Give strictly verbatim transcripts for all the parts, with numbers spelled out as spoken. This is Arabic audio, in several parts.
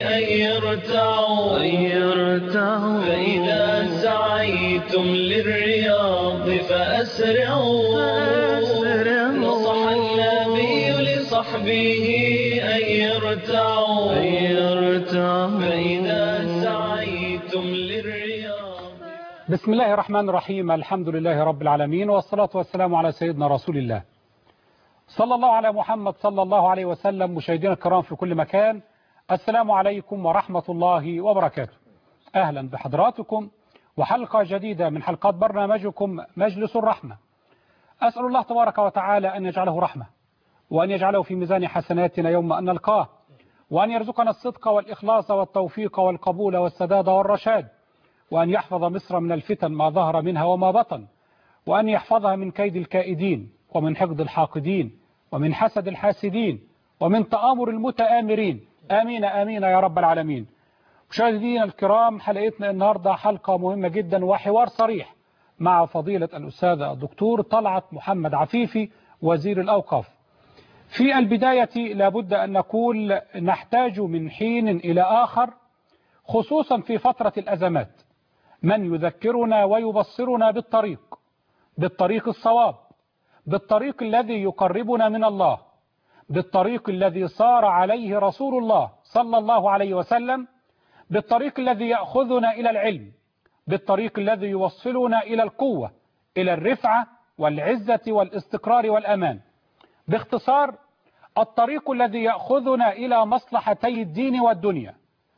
أن يرتعوا فإذا سعيتم للرياض فأسرعوا نصح النبي لصحبه أن يرتعوا فإذا سعيتم للرياض. بسم الله الرحمن الرحيم. الحمد لله رب العالمين، والصلاة والسلام على سيدنا رسول الله صلى الله على محمد صلى الله عليه وسلم. مشاهدينا الكرام في كل مكان، السلام عليكم ورحمة الله وبركاته. أهلا بحضراتكم وحلقة جديدة من حلقات برنامجكم مجلس الرحمة. أسأل الله تبارك وتعالى أن يجعله رحمة، وأن يجعله في ميزان حسناتنا يوم أن نلقاه، وأن يرزقنا الصدق والإخلاص والتوفيق والقبول والسداد والرشاد، وأن يحفظ مصر من الفتن ما ظهر منها وما بطن، وأن يحفظها من كيد الكائدين، ومن حقد الحاقدين، ومن حسد الحاسدين، ومن تآمر المتآمرين. آمين آمين يا رب العالمين. مشاهدينا الكرام، حلقتنا النهاردة حلقة مهمة جدا وحوار صريح مع فضيلة الأستاذ الدكتور طلعت محمد عفيفي وزير الأوقاف. في البداية لابد أن نقول نحتاج من حين إلى آخر، خصوصا في فترة الأزمات، من يذكرنا ويبصرنا بالطريق بالطريق الصواب، بالطريق الذي يقربنا من الله، بالطريق الذي صار عليه رسول الله صلى الله عليه وسلم، بالطريق الذي يأخذنا إلى العلم، بالطريق الذي يوصلنا إلى القوة، إلى الرفعة والعزة والاستقرار والأمان. باختصار، الطريق الذي يأخذنا إلى مصلحتي الدين والدنيا.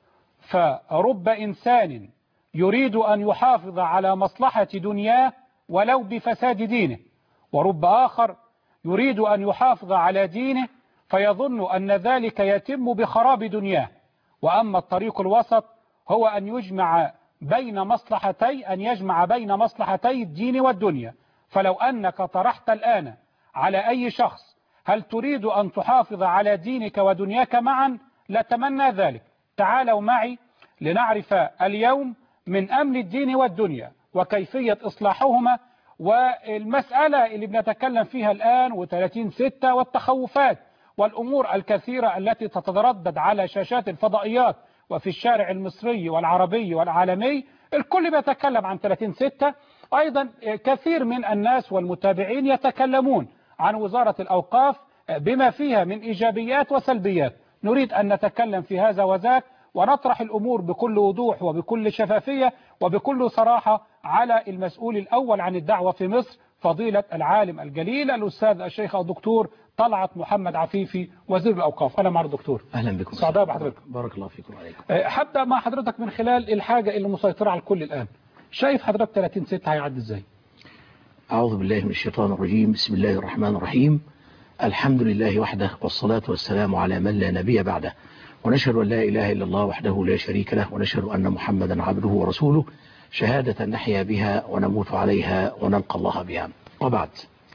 فرب إنسان يريد أن يحافظ على مصلحة دنياه ولو بفساد دينه، ورب آخر يريد أن يحافظ على دينه فيظن أن ذلك يتم بخراب دنياه. وأما الطريق الوسط هو أن يجمع بين مصلحتي أن يجمع بين مصلحتي الدين والدنيا. فلو أنك طرحت الآن على أي شخص هل تريد أن تحافظ على دينك ودنياك معا، لتمنى ذلك. تعالوا معي لنعرف اليوم من أمن الدين والدنيا وكيفية إصلاحهما، والمسألة اللي بنتكلم فيها الآن وثلاثين ستة والتخوفات والأمور الكثيرة التي تتردد على شاشات الفضائيات وفي الشارع المصري والعربي والعالمي. الكل بيتكلم عن ثلاثين ستة، أيضا كثير من الناس والمتابعين يتكلمون عن وزارة الأوقاف بما فيها من إيجابيات وسلبيات. نريد أن نتكلم في هذا وذاك ونطرح الأمور بكل وضوح وبكل شفافية وبكل صراحة على المسؤول الأول عن الدعوة في مصر، فضيلة العالم الجليل الأستاذ الشيخ الدكتور طلعت محمد عفيفي وزير الأوقاف. أنا مع الدكتور. أهلا بكم. سعداء بحضرتك. بارك الله فيكم وعليكم. حتى مع حضرتك من خلال الحاجة اللي مسيطرة على الكل الآن، شايف حضرتك ثلاثين ستة هيعدي إزاي؟ أعوذ بالله من الشيطان الرجيم. بسم الله الرحمن الرحيم. الحمد لله وحده، والصلاة والسلام على من لا نبي بعده، ونشهد أن لا إله إلا الله وحده لا شريك له، ونشهد أن محمدا عبده ورسوله، شهادة نحيا بها ونموت عليها ونلقى الله بها. وبعد،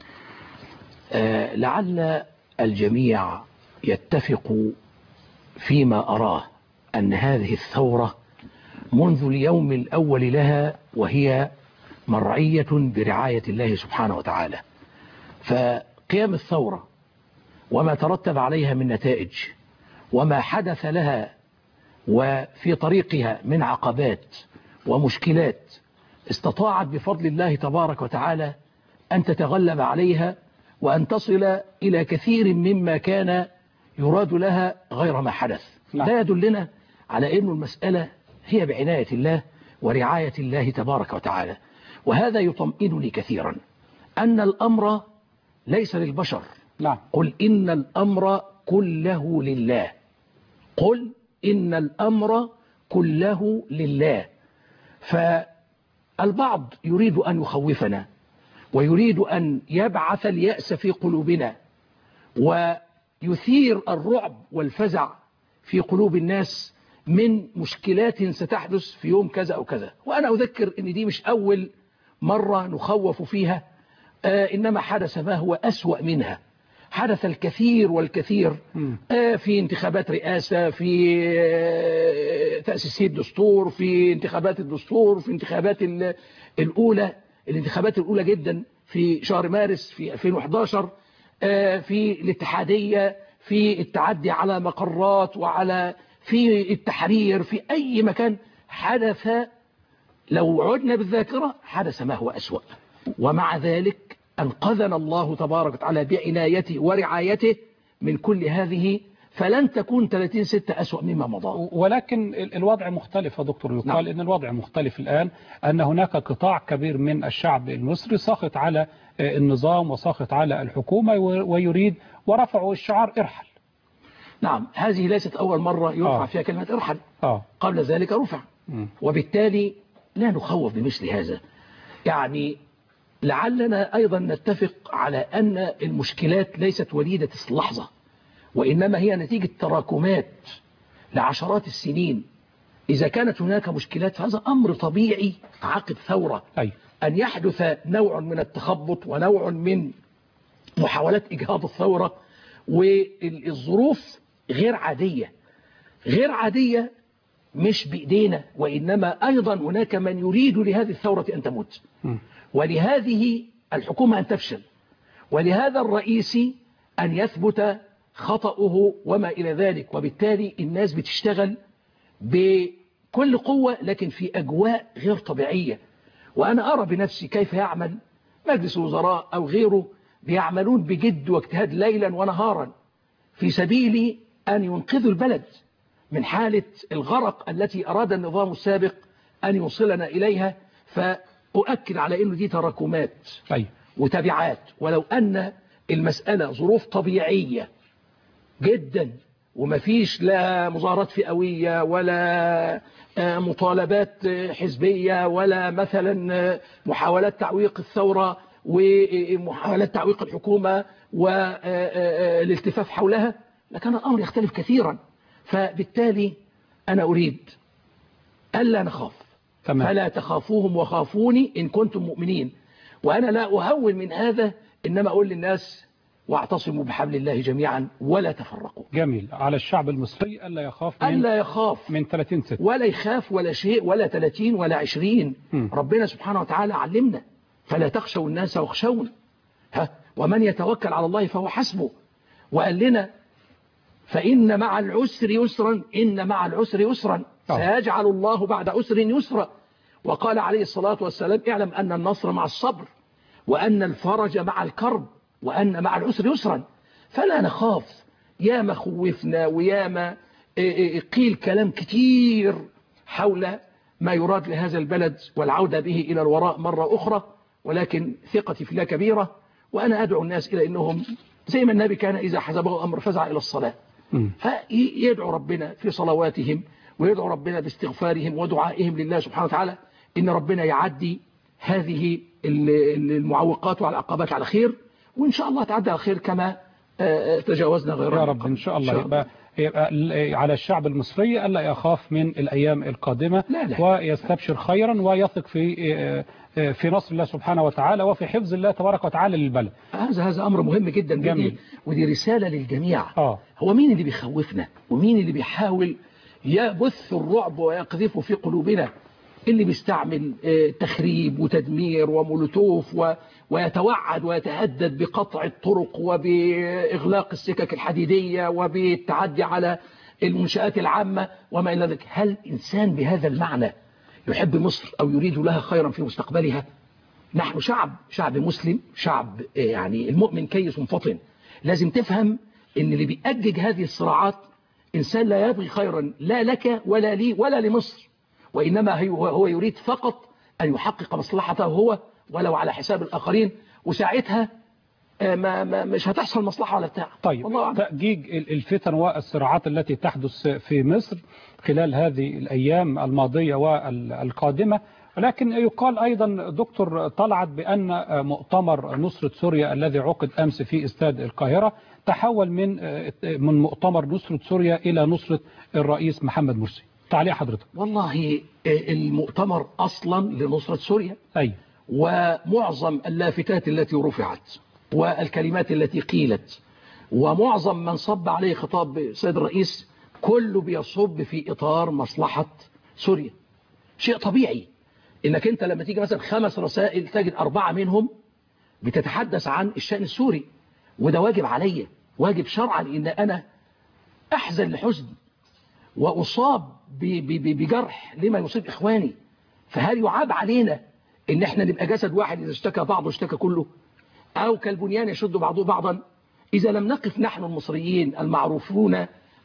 آه لعل الجميع يتفق فيما أراه أن هذه الثورة منذ اليوم الأول لها وهي مرعية برعاية الله سبحانه وتعالى. فقيام الثورة وما ترتب عليها من نتائج وما حدث لها وفي طريقها من عقبات ومشكلات استطاعت بفضل الله تبارك وتعالى أن تتغلب عليها وأن تصل إلى كثير مما كان يراد لها غير ما حدث. لا يدلنا على أن المسألة هي بعناية الله ورعاية الله تبارك وتعالى. وهذا يطمئنني كثيرا أن الأمر ليس للبشر. نعم. قل إن الأمر كله لله. قل إن الأمر كله لله. فالبعض يريد أن يخوفنا ويريد أن يبعث اليأس في قلوبنا ويثير الرعب والفزع في قلوب الناس من مشكلات ستحدث في يوم كذا أو كذا. وأنا أذكر أن دي مش أول مرة نخوف فيها، آه إنما حدث ما هو أسوأ منها. حدث الكثير والكثير آه في انتخابات رئاسة، في آه تأسيسية الدستور، في انتخابات الدستور، في انتخابات الأولى الانتخابات الأولى جدا في شهر مارس في ألفين وأحد عشر، آه في الاتحادية، في التعدي على مقرات وعلى في التحرير، في أي مكان حدث، لو عدنا بالذاكرة حدث ما هو أسوأ، ومع ذلك أنقذنا الله تبارك وتعالى بعنايته ورعايته من كل هذه، فلن تكون ثلاثين ستة أسوأ مما مضى. ولكن الوضع مختلف يا دكتور، يقال نعم. إن الوضع مختلف الآن، أن هناك قطاع كبير من الشعب المصري ساخط على النظام وساخط على الحكومة ويريد ورفعوا الشعار ارحل. نعم، هذه ليست أول مرة يرفع آه. فيها كلمة ارحل. آه. قبل ذلك رفع. م. وبالتالي لا نخوف بمثل هذا. يعني لعلنا أيضا نتفق على أن المشكلات ليست وليدة اللحظة، وإنما هي نتيجة تراكمات لعشرات السنين. إذا كانت هناك مشكلات فهذا أمر طبيعي عقب ثورة، أي. أن يحدث نوع من التخبط ونوع من محاولات إجهاض الثورة، والظروف غير عادية. غير عادية مش بإيدينا، وإنما أيضا هناك من يريد لهذه الثورة أن تموت، ولهذه الحكومة أن تفشل، ولهذا الرئيس أن يثبت خطأه وما إلى ذلك. وبالتالي الناس بتشتغل بكل قوة لكن في أجواء غير طبيعية. وأنا أرى بنفسي كيف يعمل مجلس الوزراء أو غيره، بيعملون بجد واجتهاد ليلا ونهارا في سبيل أن ينقذوا البلد من حالة الغرق التي أراد النظام السابق أن يوصلنا إليها. فأؤكد على أنه دي تراكمات أي. وتبعات. ولو أن المسألة ظروف طبيعية جدا وما فيش لا مظاهرات فئوية ولا مطالبات حزبية ولا مثلا محاولات تعويق الثورة ومحاولات تعويق الحكومة والالتفاف حولها، لكان الأمر يختلف كثيرا. فبالتالي أنا أريد ألا نخاف، تمام. فلا تخافوهم وخافوني إن كنتم مؤمنين. وأنا لا أهون من هذا، إنما أقول للناس واعتصموا بحبل الله جميعا ولا تفرقوا. جميل. على الشعب المصري ألا يخاف من ألا يخاف من ثلاثين ستة، ولا يخاف ولا شيء ولا ثلاثين ولا عشرين. م. ربنا سبحانه وتعالى علمنا فلا تخشوا الناس واخشون، ها ومن يتوكل على الله فهو حسبه. وقال لنا فإن مع العسر يسرا، إن مع العسر يسرا سيجعل الله بعد عسر يسرا. وقال عليه الصلاة والسلام اعلم أن النصر مع الصبر وأن الفرج مع الكرب وأن مع العسر يسرا. فلا نخاف. يا ما خوفنا ويا ما قيل كلام كتير حول ما يراد لهذا البلد والعودة به إلى الوراء مرة أخرى، ولكن ثقتي في الله كبيرة. وأنا أدعو الناس إلى أنهم زي ما النبي كان إذا حزبه أمر فزع إلى الصلاة، فيدعو ربنا في صلواتهم ويدعو ربنا باستغفارهم ودعائهم لله سبحانه وتعالى إن ربنا يعدي هذه المعوقات والعقبات على خير، وإن شاء الله تعدى على خير كما تجاوزنا غيرها يا رب. إن شاء الله, إن شاء الله. يبقى, يبقى على الشعب المصري ألا يخاف من الأيام القادمة، لا لا. ويستبشر خيرا ويثق في في نصر الله سبحانه وتعالى وفي حفظ الله تبارك وتعالى للبلد. هذا هذا أمر مهم جدا. جميل. ودي رسالة للجميع. آه. هو مين اللي بيخوفنا ومين اللي بيحاول يبث الرعب ويقذفه في قلوبنا؟ اللي بيستعمل تخريب وتدمير ومولوتوف ويتوعد ويتهدد بقطع الطرق وبإغلاق السكك الحديدية وبالتعدي على المنشآت العامة وما إلى ذلك. هل إنسان بهذا المعنى يحب مصر أو يريد لها خيرا في مستقبلها؟ نحن شعب شعب مسلم، شعب يعني المؤمن كيس فطن. لازم تفهم إن اللي بيأجج هذه الصراعات إنسان لا يبغي خيرا لا لك ولا لي ولا لمصر، وإنما هو يريد فقط أن يحقق مصلحته هو ولو على حساب الآخرين، وساعتها ما ما مش هتحصل مصلحة ولا بتاع. طيب تأجيج الفتن والصراعات التي تحدث في مصر خلال هذه الأيام الماضية والقادمة، ولكن يقال أيضا دكتور طلعت بأن مؤتمر نصرة سوريا الذي عقد أمس في استاد القاهرة تحول من من مؤتمر نصرة سوريا إلى نصرة الرئيس محمد مرسي. تعليق حضرتك. والله المؤتمر أصلا لنصرة سوريا، أي ومعظم اللافتات التي رفعت والكلمات التي قيلت ومعظم من صب عليه خطاب السيد الرئيس كله بيصب في إطار مصلحة سوريا. شيء طبيعي إنك أنت لما تيجي مثلا خمس رسائل تجد أربعة منهم بتتحدث عن الشأن السوري، وده واجب علي، واجب شرعا إن أنا أحزن لحزن وأصاب بجرح لما يصيب إخواني، فهل يعاب علينا إن احنا نبقى جسد واحد إذا اشتكى بعضه اشتكى كله، أو كالبنيان يشد بعضه بعضا؟ إذا لم نقف نحن المصريين المعروفون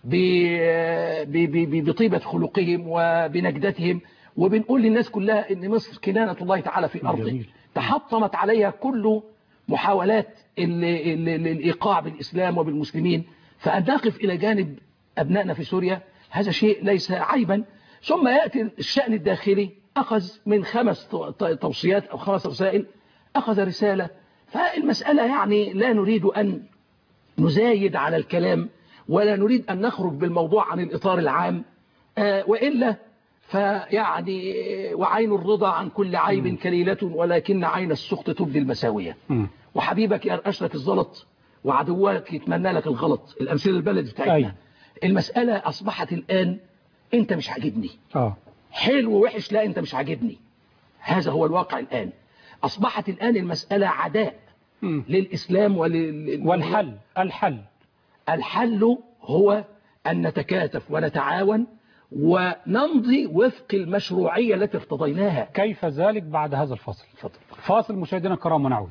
بطيبة خلقهم وبنجدتهم وبنقول للناس كلها إن مصر كنانة الله تعالى في أرضه تحطمت عليها كل محاولات الإيقاع بالإسلام وبالمسلمين، فأن نقف إلى جانب أبنائنا في سوريا هذا شيء ليس عيبا. ثم يأتي الشأن الداخلي، أخذ من خمس توصيات أو خمس رسائل أخذ رسالة. فالمسألة يعني لا نريد أن نزايد على الكلام ولا نريد أن نخرج بالموضوع عن الإطار العام، آه وإلا فيعني وعين الرضا عن كل عيب كليلة ولكن عين السخط تبدي المساوية. م. وحبيبك يرقش لك الزلط وعدوك يتمنى لك الغلط، الأمثلة البلد بتاعتنا. أي. المسألة أصبحت الآن أنت مش عاجبني، آه. حلو ووحش، لا أنت مش عاجبني. هذا هو الواقع الآن. أصبحت الآن المسألة عداء م. للإسلام ولل... والحل الحل الحل هو أن نتكاتف ونتعاون ونمضي وفق المشروعية التي ارتضيناها. كيف ذلك بعد هذا الفصل؟ فضل. فاصل مشاهدينا الكرام ونعود.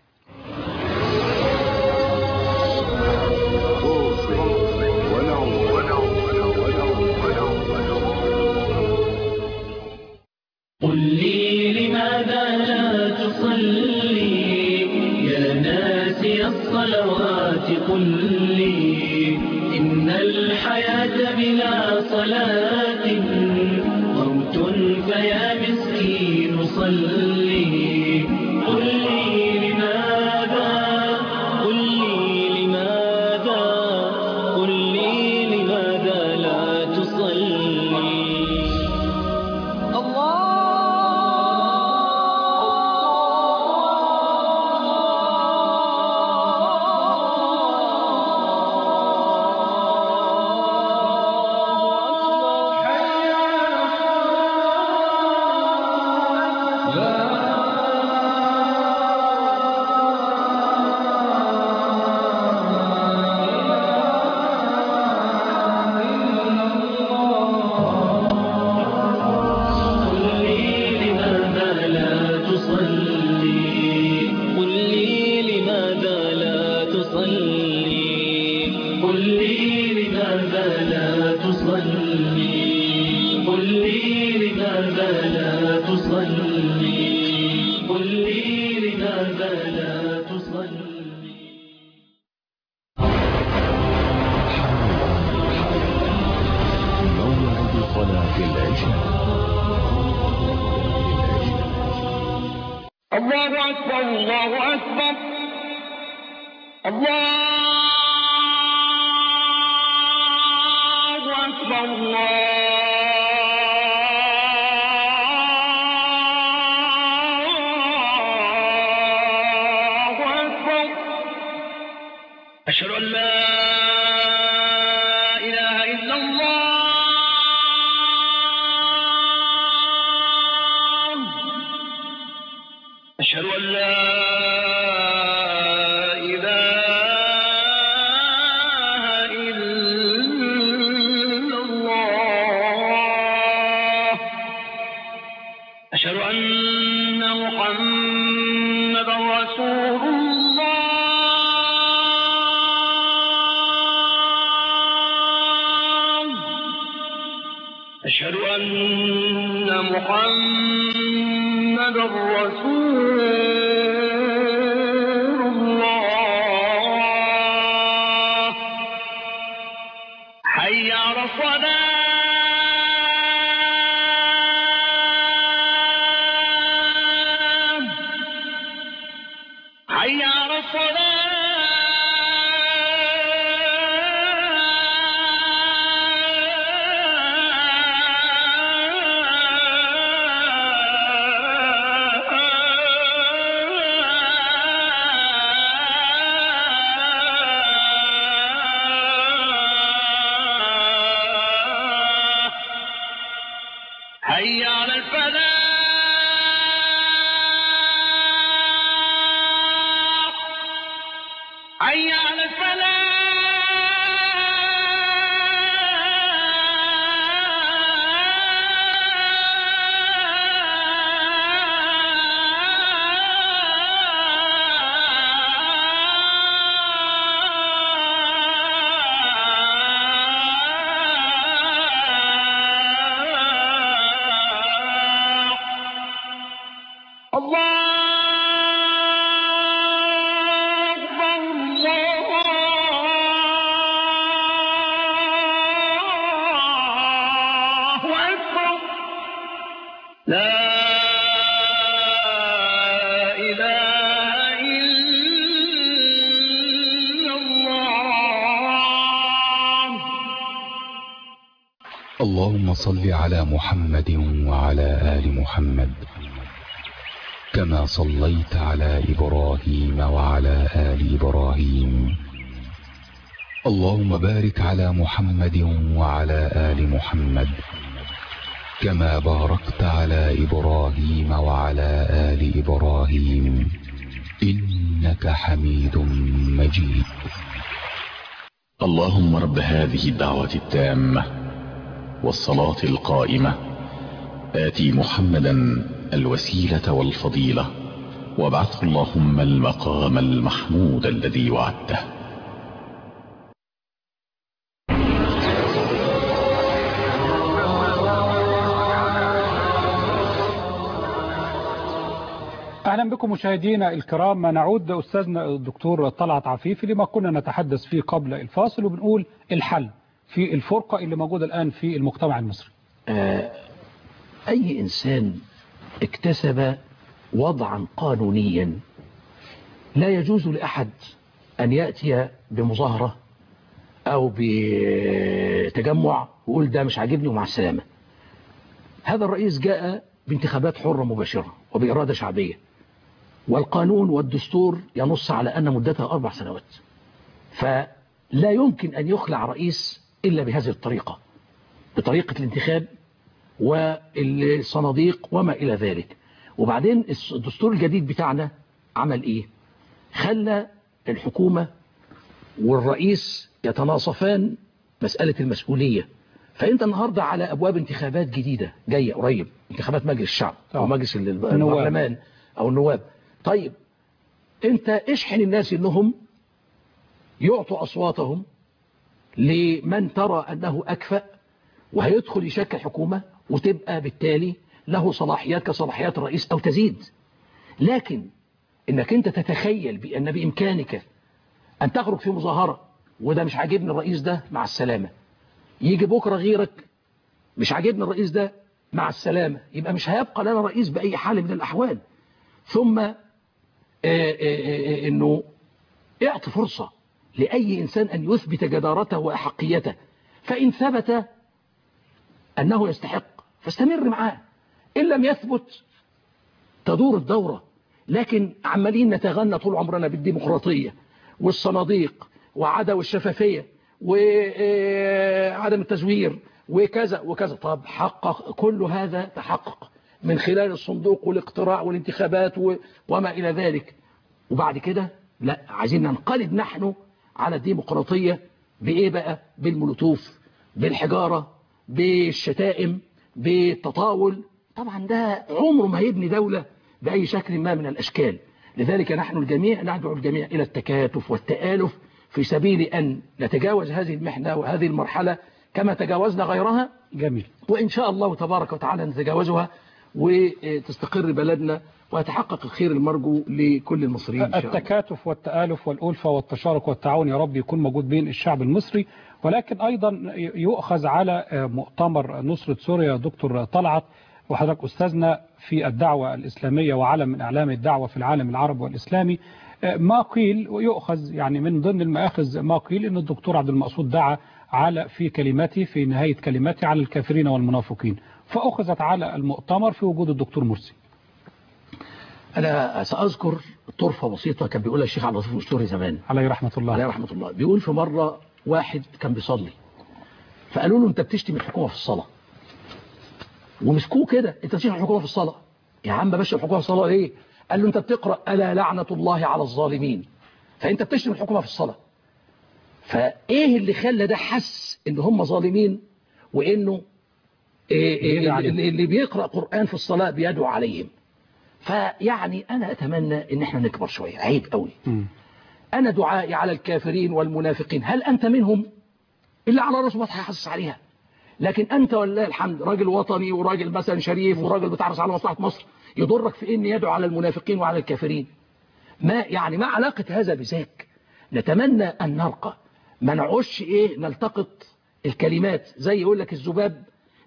قل لي لماذا لا تصلي يا ناسي الصلوات، قل لي إن الحياة بلا صلاة موت، فيا مسكين صلي. قل لي لماذا، قل لي لماذا، قل لي لماذا لا تصلي. أشهد أن لا إله إلا الله، أشهد أن لا إله إلا الله، أشهد أن محمدا رسول الله، أشهد أن محمدا رسول الله. حي على الصلاة، حي على الصلاة. حي على الفلاح، حي على الفلاح. أكبر لا إله إلا الله. اللهم صل على محمد وعلى آل محمد كما صليت على إبراهيم وعلى آل إبراهيم. اللهم بارك على محمد وعلى آل محمد كما باركت على إبراهيم وعلى آل إبراهيم إنك حميد مجيد. اللهم رب هذه الدعوة التامة والصلاة القائمة آتي محمدا الوسيلة والفضيلة وابعثه اللهم المقام المحمود الذي وعدته. أهلا بكم مشاهدينا الكرام. نعود أستاذنا الدكتور طلعت عفيفي لما كنا نتحدث فيه قبل الفاصل، وبنقول الحل في الفرقة اللي موجودة الآن في المجتمع المصري. آه أي إنسان اكتسب وضعا قانونيا لا يجوز لأحد أن يأتي بمظاهرة أو بتجمع ويقول ده مش عاجبني ومع السلامة. هذا الرئيس جاء بانتخابات حرة مباشرة وبإرادة شعبية، والقانون والدستور ينص على أن مدتها أربع سنوات، فلا يمكن أن يخلع رئيس إلا بهذه الطريقة، بطريقة الانتخاب والصناديق وما إلى ذلك. وبعدين الدستور الجديد بتاعنا عمل إيه؟ خلى الحكومة والرئيس يتناصفان مسألة المسؤولية. فأنت النهاردة على أبواب انتخابات جديدة جاية قريب، انتخابات مجلس الشعب أو مجلس البرلمان أو النواب. طيب أنت اشحن الناس إنهم يعطوا أصواتهم لمن ترى أنه أكفأ وهيدخل يشكل حكومة، وتبقى بالتالي له صلاحيات كصلاحيات الرئيس أو تزيد. لكن إنك أنت تتخيل بأن بإمكانك أن تخرج في مظاهرة وده مش عاجبني الرئيس ده مع السلامة، يجي بكرة غيرك مش عاجبني الرئيس ده مع السلامة، يبقى مش هيبقى لنا رئيس بأي حال من الأحوال. ثم آآ آآ إنه اعطي فرصة لأي إنسان أن يثبت جدارته وأحقيته، فإن ثبت أنه يستحق فاستمر معاه، إن لم يثبت تدور الدورة. لكن عمالين نتغنى طول عمرنا بالديمقراطية والصناديق وعدم الشفافية وعدم التزوير وكذا وكذا. طب حقق كل هذا، تحقق من خلال الصندوق والاقتراع والانتخابات وما إلى ذلك. وبعد كده لا، عايزين ننقلب نحن على الديمقراطية بإيه بقى؟ بالمولوتوف، بالحجارة، بالشتائم، بالتطاول. طبعا ده عمره ما يبني دولة بأي شكل ما من الأشكال. لذلك نحن الجميع ندعو الجميع إلى التكاتف والتآلف في سبيل أن نتجاوز هذه المحنة وهذه المرحلة كما تجاوزنا غيرها. جميل. وإن شاء الله تبارك وتعالى نتجاوزها وتستقر بلدنا ويتحقق الخير المرجو لكل المصريين إن شاء الله. التكاتف والتآلف والألفة والتشارك والتعاون يا رب يكون موجود بين الشعب المصري. ولكن أيضا يؤخذ على مؤتمر نصرة سوريا دكتور طلعت، وحضرتك أستاذنا في الدعوة الإسلامية وعلم من أعلام الدعوة في العالم العربي والإسلامي، ما قيل ويؤخذ يعني من ضمن المآخذ ما قيل أن الدكتور عبد المقصود دعا على في كلمته في نهاية كلمته على الكافرين والمنافقين، فأخذت على المؤتمر في وجود الدكتور مرسي. أنا سأذكر طرفة بسيطة كان بيقولها الشيخ عبد اللطيف الأسطوري زمان عليه رحمة الله. عليه رحمة الله. بيقول في مرة واحد كان بيصلي فقالوا له أنت بتشتم الحكومة في الصلاة، ومسكوه كده، أنت بتشتم الحكومة في الصلاة يا عم بشتم الحكومة في الصلاة ليه؟ قال له أنت بتقرأ ألا لعنة الله على الظالمين، فأنت بتشتم الحكومة في الصلاة. فإيه اللي خلى ده حس إن هم ظالمين وإنه إيه اللي بيقرأ قرآن في الصلاة بيدعو عليهم؟ فيعني أنا أتمنى إن احنا نكبر شوية، عيب قوي. م. أنا دعائي على الكافرين والمنافقين، هل أنت منهم؟ إلا على رأس مصر هيحسس عليها. لكن أنت والله الحمد راجل وطني وراجل مثلا شريف وراجل بتعرف على مصلحة مصر، يضرك في إن يدعو على المنافقين وعلى الكافرين؟ ما يعني ما علاقة هذا بذاك؟ نتمنى أن نرقى، ما نعوش إيه نلتقط الكلمات زي يقول لك الذباب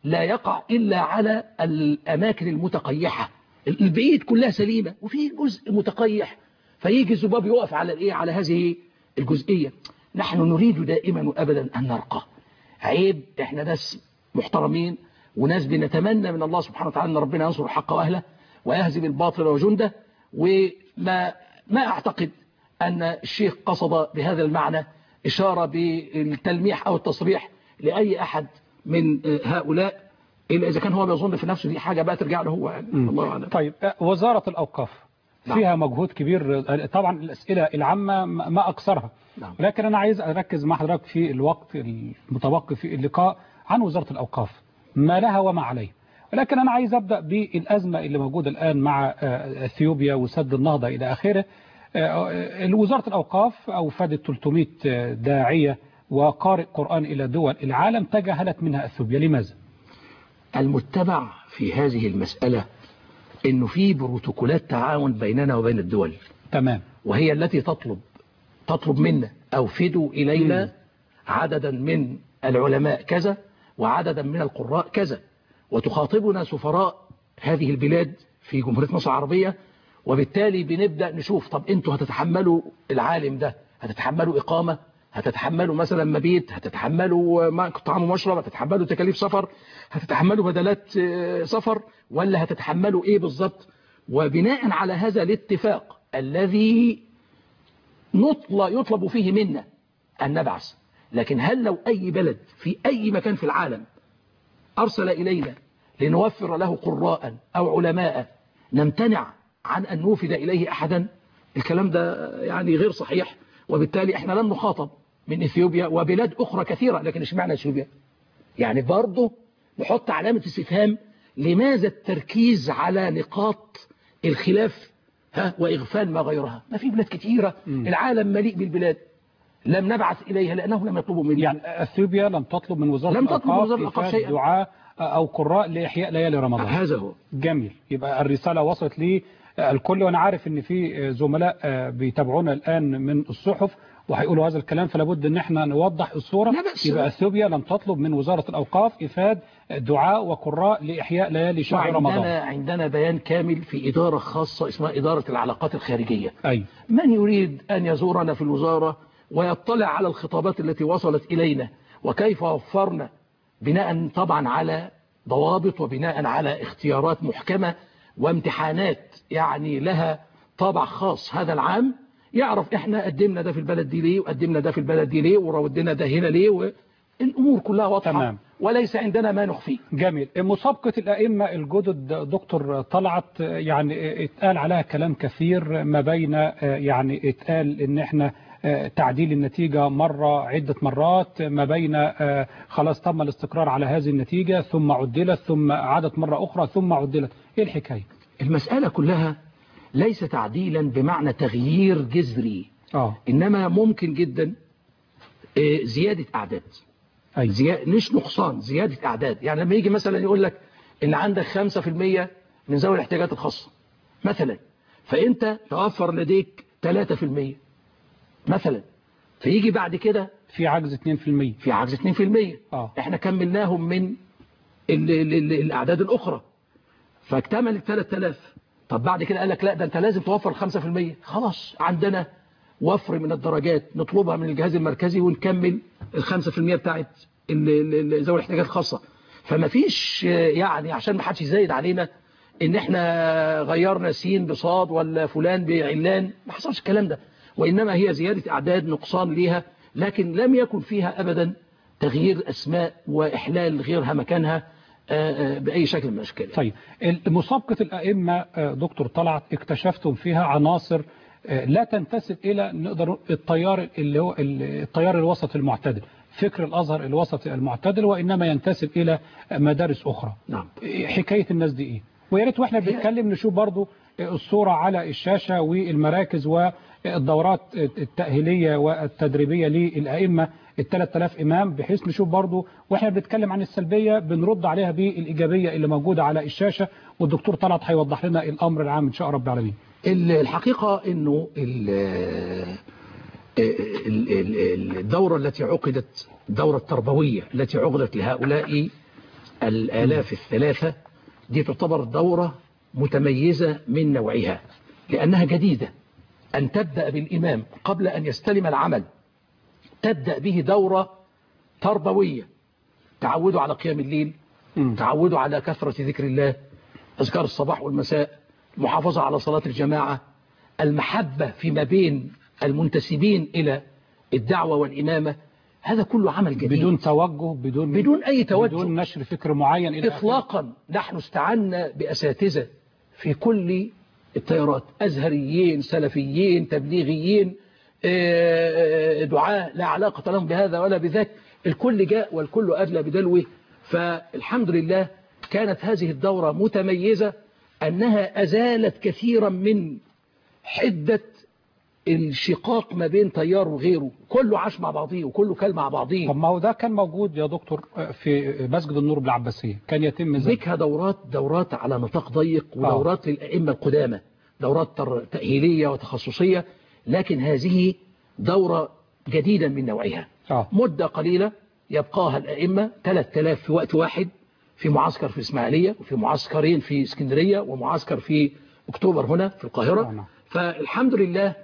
لا يقع إلا على الأماكن المتقيحة. البعيد كلها سليمة وفي جزء متقيح، فيجي الذباب يقف على الإيه، على هذه الجزئية. نحن نريد دائما وأبدا أن نرقى. عيب إحنا ناس محترمين وناس بنتمنى من الله سبحانه وتعالى أن ربنا ينصر الحق وأهله ويهزم الباطل وجنده، وما ما أعتقد أن الشيخ قصد بهذا المعنى إشارة بالتلميح أو التصريح لأي أحد من هؤلاء، إلا إذا كان هو بيظن في نفسه دي حاجة بقى ترجع له هو يعني. الله أعلم. طيب وزارة الأوقاف فيها مجهود كبير طبعا، الأسئلة العامة ما أكثرها، لكن أنا عايز أركز مع حضرتك في الوقت المتبقي في اللقاء عن وزارة الأوقاف، ما لها وما عليه. ولكن أنا عايز أبدأ بالأزمة اللي موجودة الآن مع أثيوبيا وسد النهضة إلى آخره. وزارة الأوقاف أوفدت ثلاثمائة داعية وقارئ قرآن إلى دول العالم، تجاهلت منها أثيوبيا، لماذا؟ المتبع في هذه المسألة إنه في بروتوكولات تعاون بيننا وبين الدول، تمام، وهي التي تطلب تطلب منا أوفدوا إلينا عددا من العلماء كذا وعددا من القراء كذا، وتخاطبنا سفراء هذه البلاد في جمهورية مصر العربية، وبالتالي بنبدأ نشوف طب انتوا هتتحملوا العالم ده، هتتحملوا إقامة، هتتحملوا مثلا مبيت، هتتحملوا طعام ومشرب، هتتحملوا تكاليف سفر، هتتحملوا بدلات سفر، ولا هتتحملوا ايه بالظبط؟ وبناء على هذا الاتفاق الذي يطلب فيه منا أن نبعث. لكن هل لو أي بلد في أي مكان في العالم أرسل إلينا لنوفر له قراء أو علماء نمتنع عن أن نوفد إليه أحدا؟ الكلام ده يعني غير صحيح، وبالتالي احنا لن نخاطب من إثيوبيا وبلاد أخرى كثيرة. لكن ايش معنى إثيوبيا؟ يعني برضه نحط علامة استفهام، لماذا التركيز على نقاط الخلاف ها وإغفال ما غيرها؟ ما في بلاد كثيرة، م. العالم مليء بالبلاد لم نبعث إليها لأنهم لم يطلبوا منها. يعني أثيوبيا لم تطلب من وزارة لم تطلب من وزارة الأوقاف شيئا، دعاء أو قراء لإحياء ليالي رمضان. هذا هو. جميل، يبقى الرسالة وصلت لي الكل، وأنا عارف إن في زملاء بيتابعونا الآن من الصحف وهيقولوا هذا الكلام، فلا بد ان احنا نوضح الصورة. يبقى اثيوبيا لم تطلب من وزارة الأوقاف إفاد دعاء وقراء لإحياء ليالي شهر رمضان. عندنا عندنا بيان كامل في إدارة خاصة اسمها إدارة العلاقات الخارجية. أي. من يريد أن يزورنا في الوزارة ويطلع على الخطابات التي وصلت إلينا وكيف وفرنا بناء طبعا على ضوابط وبناء على اختيارات محكمة وامتحانات يعني لها طابع خاص هذا العام، يعرف احنا قدمنا ده في البلد دي ليه وقدمنا ده في البلد دي ليه وراودنا ده هنا ليه، والامور كلها واضحه. تمام. وليس عندنا ما نخفيه. جميل. مسابقه الائمه الجدد دكتور طلعت يعني اتقال عليها كلام كثير، ما بين يعني اتقال ان احنا تعديل النتيجه مره عده مرات، ما بين خلاص تم الاستقرار على هذه النتيجه ثم عدلت ثم عادت مره اخرى ثم عدلت. ايه الحكايه؟ المساله كلها ليس تعديلا بمعنى تغيير جذري، آه. إنما ممكن جدا زيادة أعداد. أي. زيادة مش نقصان، زيادة أعداد. يعني لما يجي مثلا يقول لك إن عندك خمسة في المية من ذوي الاحتياجات الخاصة مثلا، فأنت توفر لديك ثلاثة في المية مثلا، فيجي بعد كده في عجز اثنين في المية في عجز اثنين في المية. آه. احنا كملناهم من ال ال ال الأعداد الأخرى فاكتمل ثلاثة آلاف. طب بعد كده قال لك لا ده انت لازم توفر خمسة في المية. خلاص عندنا وفر من الدرجات نطلبها من الجهاز المركزي ونكمل الخمسة في المية بتاعت ذوي الاحتياجات الخاصة. فما فيش يعني عشان ما حدش يزايد علينا ان احنا غيرنا سين بصاد ولا فلان بعلان، ما حصلش الكلام ده، وانما هي زيادة اعداد نقصان ليها، لكن لم يكن فيها ابدا تغيير اسماء واحلال غيرها مكانها بأي شكل من الأشكال. طيب مسابقة الأئمة دكتور طلعت اكتشفتم فيها عناصر لا تنتسب إلى نقدر التيار اللي هو التيار الوسط المعتدل، فكر الأزهر الوسط المعتدل، وإنما ينتسب إلى مدارس أخرى. نعم. حكاية الناس دي إيه؟ ويا ريت واحنا بنتكلم نشوف برضو الصورة على الشاشة والمراكز والدورات التأهيلية والتدريبية للأئمة الثلاث آلاف إمام، بحيث نشوف برضو واحنا بنتكلم عن السلبية بنرد عليها بالإيجابية اللي موجودة على الشاشة، والدكتور طلعت هيوضح لنا الأمر العام إن شاء رب العالمين. الحقيقة إنه الدورة التي عقدت، الدورة التربوية التي عقدت لهؤلاء الآلاف الثلاثة دي تعتبر دورة متميزة من نوعها، لأنها جديدة. أن تبدأ بالإمام قبل أن يستلم العمل، تبدأ به دورة تربوية، تعودوا على قيام الليل، تعودوا على كثرة ذكر الله، أذكار الصباح والمساء، المحافظة على صلاة الجماعة، المحبة فيما بين المنتسبين إلى الدعوة والإمامة. هذا كله عمل جديد بدون توجه، بدون بدون أي توجه، بدون نشر فكر معين إلى إطلاقا. نحن استعنا بأساتذة في كل التيارات، أزهريين، سلفيين، تبليغيين، دعاة لا علاقة لهم بهذا ولا بذاك، الكل جاء والكل أدلى بدلوه. فالحمد لله كانت هذه الدورة متميزة، أنها أزالت كثيرا من حدة الشقاق ما بين تيار وغيره، كله عاش مع بعضيه وكله كل مع بعضيه. طب ما هو ده كان موجود يا دكتور في مسجد النور بالعباسية، كان يتم ذكرها دورات دورات على نطاق ضيق، ودورات للأئمة القدامى، دورات تأهيلية وتخصصية، لكن هذه دورة جديدة من نوعها. آه. مدة قليلة يبقاها الأئمة ثلاثة آلاف في وقت واحد، في معسكر في إسماعيلية، وفي معسكرين في اسكندرية، ومعسكر في أكتوبر هنا في القاهرة. آه. فالحمد لله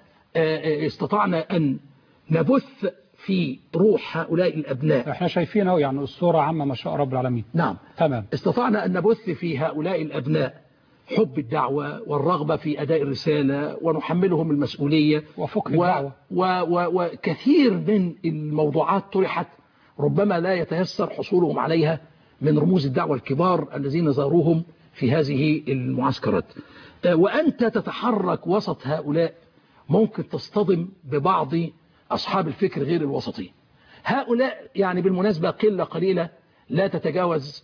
استطعنا أن نبث في روح هؤلاء الأبناء. احنا شايفينه يعني الصورة عامة ما شاء رب العالمين. نعم تمام. استطعنا أن نبث في هؤلاء الأبناء حب الدعوة والرغبة في أداء الرسالة، ونحملهم المسؤولية وفقه و... الدعوة و... و... وكثير من الموضوعات طرحت ربما لا يتيسر حصولهم عليها من رموز الدعوة الكبار الذين زاروهم في هذه المعسكرات. وأنت تتحرك وسط هؤلاء ممكن تصطدم ببعض أصحاب الفكر غير الوسطي. هؤلاء يعني بالمناسبة قلة قليلة لا تتجاوز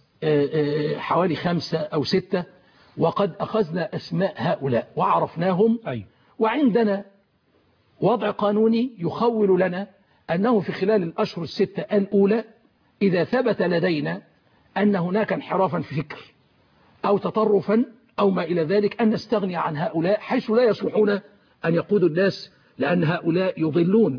حوالي خمسة أو ستة، وقد أخذنا أسماء هؤلاء وعرفناهم. أي. وعندنا وضع قانوني يخول لنا أنه في خلال الأشهر الستة الأولى إذا ثبت لدينا أن هناك انحرافا في فكر أو تطرفا أو ما إلى ذلك، أن نستغني عن هؤلاء حيث لا يصلحون أن يقودوا الناس، لأن هؤلاء يضلون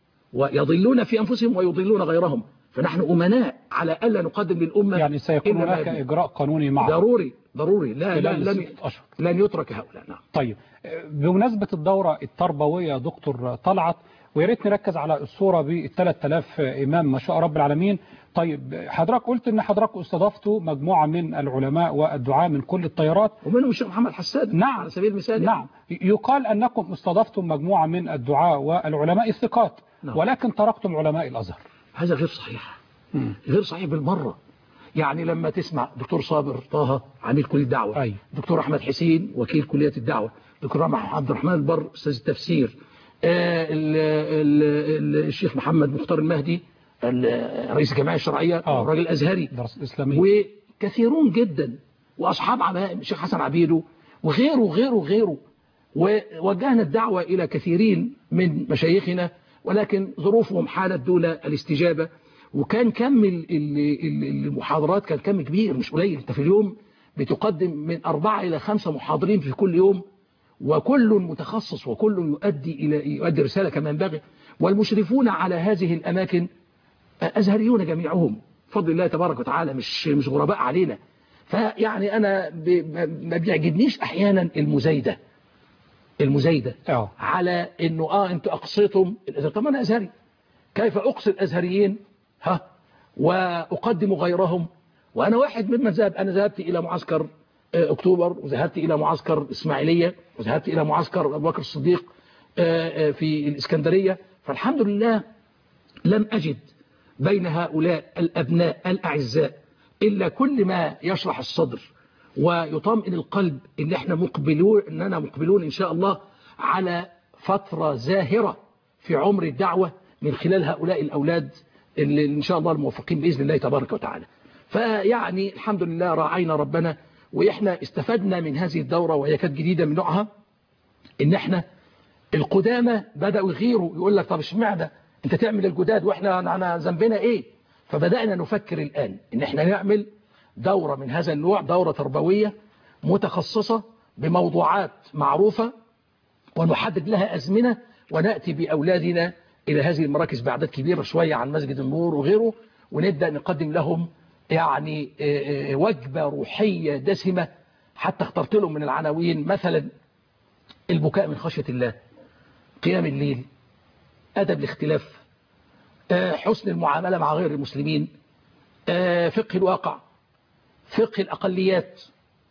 ويضلون في أنفسهم ويضلون غيرهم، فنحن أمناء على ألا نقدم للأمة. يعني سيكون هناك إجراء قانوني معه ضروري ضروري لا لا لن, لن يترك هؤلاء. نعم. طيب بمناسبة الدورة التربوية دكتور طلعت، وياريت نركز على الصورة بالثلاث آلاف إمام ما شاء رب العالمين. طيب حضرتك قلت ان حضرتك استضفتوا مجموعة من العلماء والدعاء من كل التيارات، ومنهم الشيخ محمد حسان. نعم. على سبيل المثال. نعم. يقال انكم استضفتم مجموعة من الدعاء والعلماء الثقات. نعم. ولكن تركتم علماء الازهر. هذا غير صحيح. م. غير صحيح بالمرة. يعني لما تسمع دكتور صابر طه عميد كلية الدعوة، أي. دكتور أحمد حسين وكيل كلية الدعوة، دكتور عبد الرحمن البر أستاذ التفسير، آه ال ال الشيخ محمد مختار المهدي رئيس الجمعية الشرعية، آه. الراجل الأزهري، درس إسلامي، وكثيرون جدا، وأصحاب عمائم الشيخ حسن عبيدو وغيره وغيره وغيره. ووجهنا الدعوة إلى كثيرين من مشايخنا، ولكن ظروفهم حالت دون الاستجابة. وكان كم المحاضرات كان كم كبير مش قليل. انت في اليوم بتقدم من أربعة إلى خمسة محاضرين في كل يوم، وكل متخصص وكل يؤدي إلى يؤدي رسالة كما ينبغي. والمشرفون على هذه الأماكن أزهريون جميعهم بفضل الله تبارك وتعالى، مش مش غرباء علينا. فيعني أنا ما بيعجبنيش أحيانا المزايدة المزايدة أوه. على إنه آه أنتوا أقصيتم الأزهر. طب أنا أزهري، كيف أقصي الأزهريين ها وأقدم غيرهم؟ وأنا واحد ممن ذهب. أنا ذهبت إلى معسكر أكتوبر، وذهبت إلى معسكر إسماعيلية، وذهبت إلى معسكر أبو بكر الصديق في الإسكندرية. فالحمد لله لم أجد بين هؤلاء الأبناء الأعزاء إلا كل ما يشرح الصدر ويطمئن القلب إن إحنا مقبلون إننا مقبلون إن شاء الله على فترة زاهرة في عمر الدعوة من خلال هؤلاء الأولاد اللي إن شاء الله الموفقين بإذن الله تبارك وتعالى. فيعني الحمد لله راعينا ربنا، وإحنا استفدنا من هذه الدورة وهي كانت جديدة من نوعها. إن إحنا القدامى بدأوا يغيروا، يقول لك طب اشمعنى أنت تعمل الجداد وإحنا ذنبنا إيه؟ فبدأنا نفكر الآن إن إحنا نعمل دورة من هذا النوع، دورة تربوية متخصصة بموضوعات معروفة، ونحدد لها أزمنة، ونأتي بأولادنا إلى هذه المراكز بأعداد كبيرة شوية عن مسجد النور وغيره، ونبدأ نقدم لهم يعني وجبة روحية دسمة، حتى اخترت لهم من العناوين مثلا البكاء من خشية الله، قيام الليل، أدب الاختلاف، حسن المعاملة مع غير المسلمين، فقه الواقع، فقه الأقليات،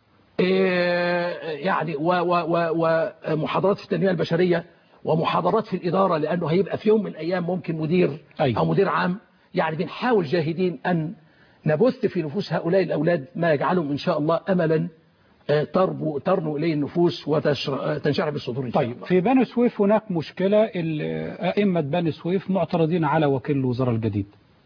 يعني ومحاضرات في التنمية البشرية، ومحاضرات في الإدارة، لأنه هيبقى في يوم من الأيام ممكن مدير أو مدير عام. يعني بنحاول جاهدين أن نبث في نفوس هؤلاء الأولاد ما يجعلهم إن شاء الله أملا تربو ترنو إليه النفوس وتنشرح بالصدور إن شاء الله. طيب في بني سويف هناك مشكلة، أئمة بني سويف معترضين على وكيل الوزراء الجديد.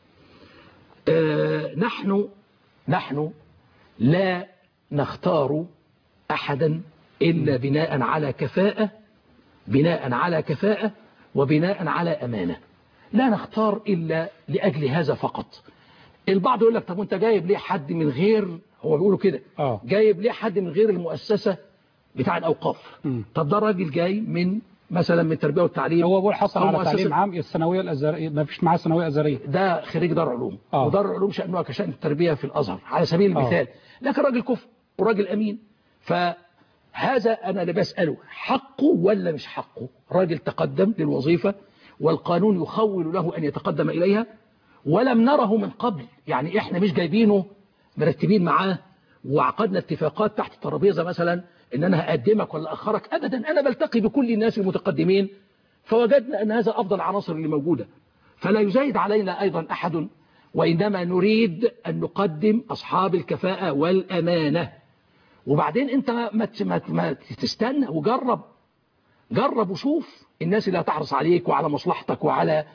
آه نحن نحن لا نختار أحدا إلا بناء على كفاءة، بناء على كفاءة وبناء على أمانة. لا نختار إلا لأجل هذا فقط. البعض يقول لك طب وانت جايب ليه حد من غير، هو بيقولوا كده آه. جايب ليه حد من غير المؤسسة بتاع الأوقاف؟ م. طب ده راجل جاي من مثلا من التربية والتعليم، هو بيقول حصل على تعليم عام، الثانويه الازهريه ما فيش معاه ثانويه ازهريه، ده خريج دار علوم آه. ودار العلوم شأنها كشأن التربية في الأزهر على سبيل المثال آه. لكن راجل كفء وراجل أمين. فهذا أنا اللي بسأله حقه ولا مش حقه؟ راجل تقدم للوظيفة والقانون يخول له أن يتقدم إليها، ولم نره من قبل. يعني إحنا مش جايبينه مرتبين معاه وعقدنا اتفاقات تحت الترابيزة مثلا إن أنا هقدمك ولا أخرك، أبدا. أنا بلتقي بكل الناس المتقدمين فوجدنا أن هذا أفضل العناصر اللي موجودة، فلا يزايد علينا أيضا أحد، وإنما نريد أن نقدم أصحاب الكفاءة والأمانة. وبعدين أنت ما, ما, ما تستنى وجرب، جرب وشوف الناس اللي هتحرص عليك وعلى مصلحتك وعلى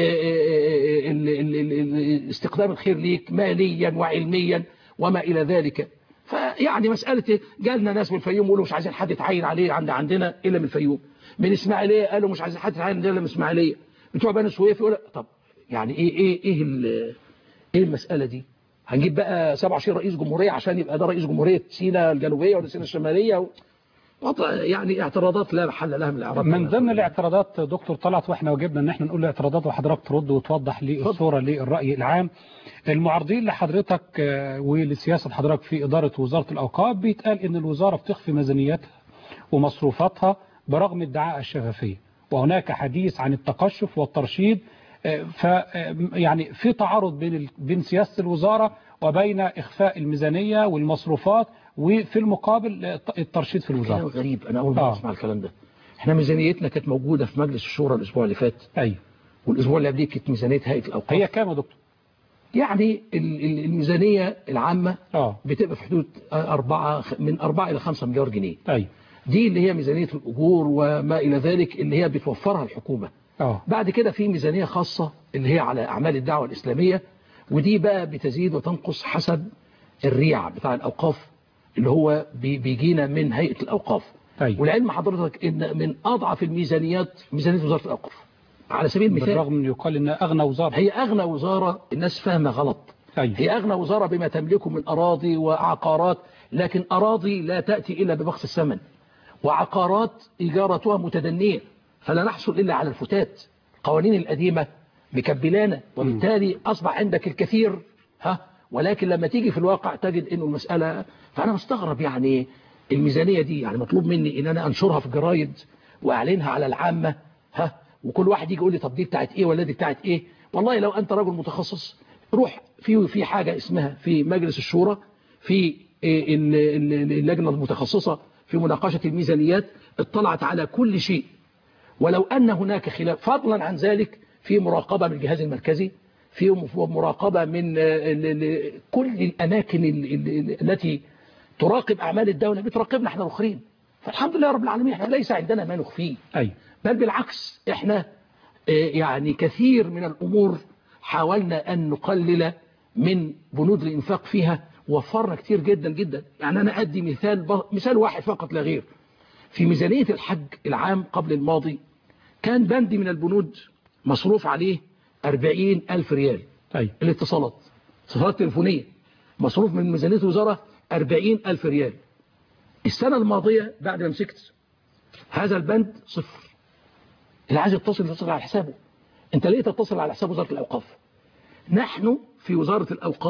استخدام الخير ليك ماليا وعلميا وما إلى ذلك. فيعني مسألة جالنا ناس من الفيوم يقولوا مش عايزين حد يتعين عليه عند عندنا إلا من الفيوم، من إسماعيلية قالوا مش عايزين حد يتعين عندنا إلا من إسماعيلية، بتوع بني سويف يقول طب يعني إيه إيه إيه إيه المسألة دي؟ هنجيب بقى سبعة وعشرين رئيس جمهورية عشان يبقى ده رئيس جمهورية سيناء الجنوبية ولا سيناء الشمالية و... يعني اعتراضات لا محل لها من الاعراب. من ضمن الاعتراضات دكتور طلعت، واحنا واجبنا ان احنا نقول الاعتراضات وحضرتك ترد وتوضح لي الصوره للراي العام. المعارضين لحضرتك ولسياسه حضرتك في اداره وزاره الاوقاف بيتقال ان الوزاره بتخفي ميزانيتها ومصروفاتها برغم ادعاء الشفافيه، وهناك حديث عن التقشف والترشيد. ف يعني في تعارض بين بين سياسه الوزاره وبين اخفاء الميزانيه والمصروفات، وفي المقابل الترشيد في الوزاره. غريب، انا اول مره اسمع الكلام ده. احنا ميزانيتنا كانت موجوده في مجلس الشورى الاسبوع اللي فات. ايوه. والاسبوع اللي قبليه كانت ميزانيه هيئه الاوقاف. هي كام يا دكتور؟ يعني الميزانيه العامه اه بتبقى في حدود أربعة من أربعة إلى خمسة مليار جنيه. ايوه. دي اللي هي ميزانيه الاجور وما الى ذلك اللي هي بتوفرها الحكومه. اه بعد كده في ميزانيه خاصه اللي هي على اعمال الدعوه الاسلاميه، ودي بقى بتزيد وتنقص حسب الريع بتاع الاوقاف اللي هو بيجينا من هيئة الأوقاف. أيوة. والعلم حضرتك إن من أضعف الميزانيات ميزانية وزارة الأوقاف على سبيل المثال، بالرغم من يقال إنها أغنى وزارة. هي أغنى وزارة، الناس فاهمة غلط. أيوة. هي أغنى وزارة بما تملكه من أراضي وعقارات، لكن أراضي لا تأتي إلا ببخس الثمن، وعقارات إيجارتها متدنية، فلا نحصل إلا على الفتات. القوانين القديمة مكبلانا، وبالتالي أصبح عندك الكثير ها، ولكن لما تيجي في الواقع تجد إنه المسألة. فأنا مستغرب يعني الميزانية دي يعني مطلوب مني إن أنا أنشرها في الجرايد وأعلنها على العامة ها، وكل واحد يجي يقول لي طب دي بتاعت إيه ولا دي بتاعت إيه. والله لو أنت راجل متخصص روح في في حاجة اسمها في مجلس الشورى في اللجنة المتخصصة في مناقشة الميزانيات اطلعت على كل شيء، ولو أن هناك خلاف فضلا عن ذلك في مراقبة من الجهاز المركزي، في مراقبة من كل الأماكن التي تراقب أعمال الدولة بتراقبنا احنا الأخرين. فالحمد لله رب العالمين احنا ليس عندنا ما نخفيه، أي. بل بالعكس احنا يعني كثير من الأمور حاولنا أن نقلل من بنود الإنفاق فيها، وفرنا كتير جدا جدا. يعني أنا أدي مثال مثال واحد فقط لا غير. في ميزانية الحج العام قبل الماضي كان بند من البنود مصروف عليه أربعين ألف ريال. أي. الاتصالات اتصالات تليفونية مصروف من ميزانية الوزارة أربعين ألف ريال. السنة الماضية بعد ما مسكت هذا البند صفر. اللي عايز يتصل يتصل على حسابه. انت ليه تتصل على حساب وزارة الأوقاف؟ نحن في وزارة الأوقاف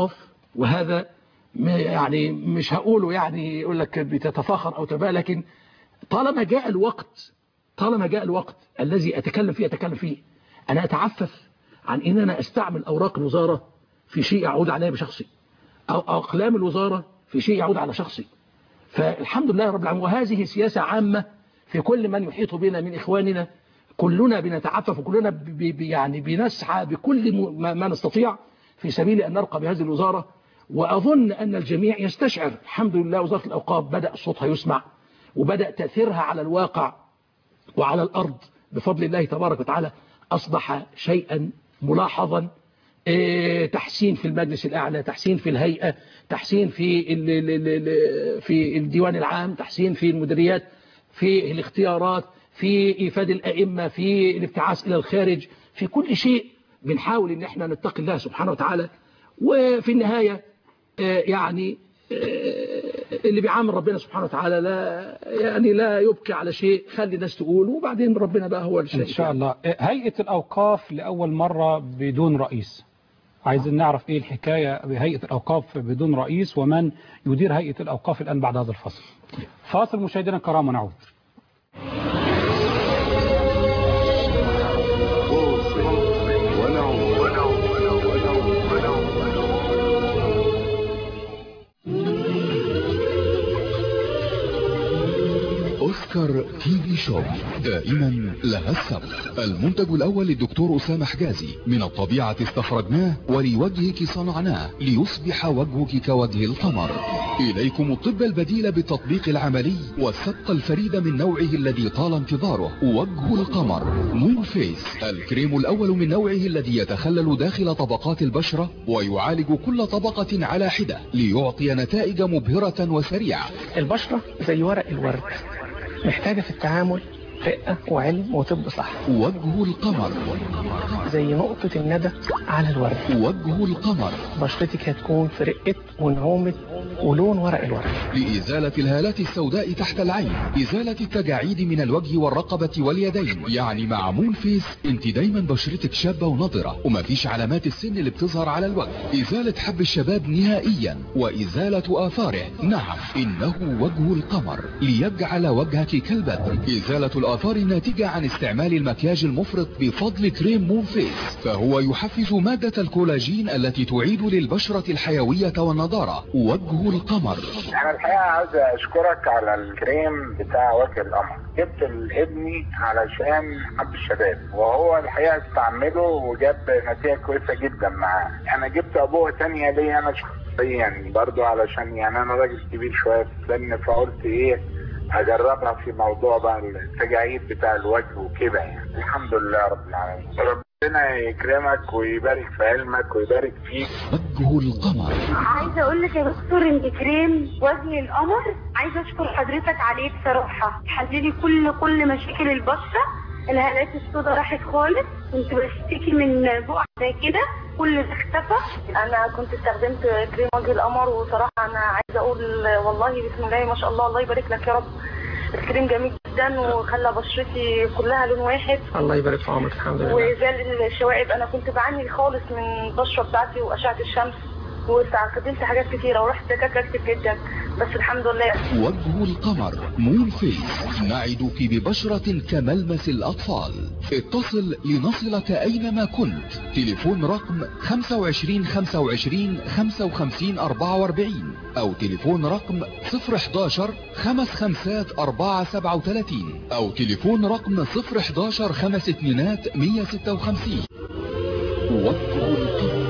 وهذا يعني مش هقوله يعني يقول لك بتتفاخر أو تبالي، لكن طالما جاء الوقت طالما جاء الوقت الذي أتكلم فيه أتكلم فيه أنا أتعفف عن إن أنا أستعمل أوراق الوزارة في شيء يعود علي بشخصي، أو أقلام الوزارة في شيء يعود على شخصي. فالحمد لله رب العالمين، وهذه سياسة عامة في كل من يحيط بنا من إخواننا، كلنا بنتعفف وكلنا بي يعني بنسعى بكل ما نستطيع في سبيل أن نرقى بهذه الوزارة. وأظن أن الجميع يستشعر الحمد لله وزارة الأوقاف بدأ صوتها يسمع، وبدأ تأثيرها على الواقع وعلى الأرض بفضل الله تبارك وتعالى أصبح شيئا ملاحظا. تحسين في المجلس الأعلى، تحسين في الهيئة، تحسين في في الديوان العام، تحسين في المديريات، في الاختيارات، في إيفاد الأئمة، في الابتعاث إلى الخارج، في كل شيء بنحاول إن احنا نتقي الله سبحانه وتعالى. وفي النهاية يعني اللي بيعامل ربنا سبحانه وتعالى لا يعني لا يبكي على شيء، خلي الناس تقول وبعدين ربنا بقى هو الشيء. إن شاء الله. هيئة الأوقاف لأول مرة بدون رئيس، عايزين نعرف إيه الحكاية بهيئة الأوقاف بدون رئيس، ومن يدير هيئة الأوقاف الآن بعد هذا الفصل. فاصل مشاهدينا الكرام ونعود. أوسكار تي في شوب دائما لها السبق. المنتج الأول للدكتور أسامة حجازي، من الطبيعة استخرجناه ولوجهك صنعناه ليصبح وجهك كوجه القمر. إليكم الطب البديل بالتطبيق العملي والسبق الفريد من نوعه الذي طال انتظاره، وجه القمر مون فيس، الكريم الأول من نوعه الذي يتخلل داخل طبقات البشرة ويعالج كل طبقة على حدة ليعطي نتائج مبهرة وسريعة. البشرة زي ورق الورد، محتاجة في التعامل رقة وعلم وطب صح. وجه القمر زي نقطة الندى على الورد. وجه القمر بشرتك هتكون في رقة ونعومة ولون ورق الورد. لإزالة الهالات السوداء تحت العين، إزالة التجاعيد من الوجه والرقبة واليدين. يعني مع مون فيس انت دايما بشرتك شابة ونضرة ومفيش علامات السن اللي بتظهر على الوجه. إزالة حب الشباب نهائيا وإزالة آثاره. نعم إنه وجه القمر ليجعل وجهك كالبدر. إزالة الآثار الناتجة عن استعمال المكياج المفرط بفضل كريم مون فيس، فهو يحفز مادة الكولاجين التي تعيد للبشرة الحيوية والنضارة. وجه القمر. أنا الحقيقة عاوز أشكرك على الكريم بتاع وجه القمر. جبت لابني علشان حب الشباب، وهو الحقيقة استعمله وجاب نتيجة كويسة جدا معاه. أنا جبت أبوه تانية ليا أنا شخصيا برضو، علشان يعني أنا راجل كبير شوية في السن، فقلت إيه أجربها في موضوع بقى التجاعيد بتاع الوجه وكده. يعني الحمد لله رب العالمين، ربنا يكرمك ويبارك في علمك ويبارك فيك. وجه القمر. عايزه اقول لك يا دكتور ان كريم وجه القمر عايزه اشكر حضرتك عليه بصراحه، حللي كل كل مشاكل البشره. الهالات السوداء راحت خالص، كنت بشتكي من بقع زي كده كل ده اختفى. انا كنت استخدمت كريم وجه القمر، وصراحه انا عايزه اقول والله بسم الله ما شاء الله، الله يبارك لك يا رب. الكريم جميل جدا وخلى بشرتي كلها لون واحد. الله يبارك في عمرك. الحمد لله. وزال الشوائب، انا كنت بعاني خالص من البشره بتاعتي واشعه الشمس، واستخدمت حاجات كتيره ورحت دكاتره كتير جدا، بس الحمد لله. وجه القمر مون فيس، نعدك ببشرة كملمس الأطفال. اتصل لنصلك أينما كنت. تليفون رقم خمسة وعشرين خمسة وعشرين خمسة وخمسين أربعة وأربعين أو تليفون رقم صفر حداشر خمس خمسات أربعة سبعة وثلاثين أو تليفون رقم صفر حداشر خمس اتنينات مية ستة وخمسين. وجه القمر.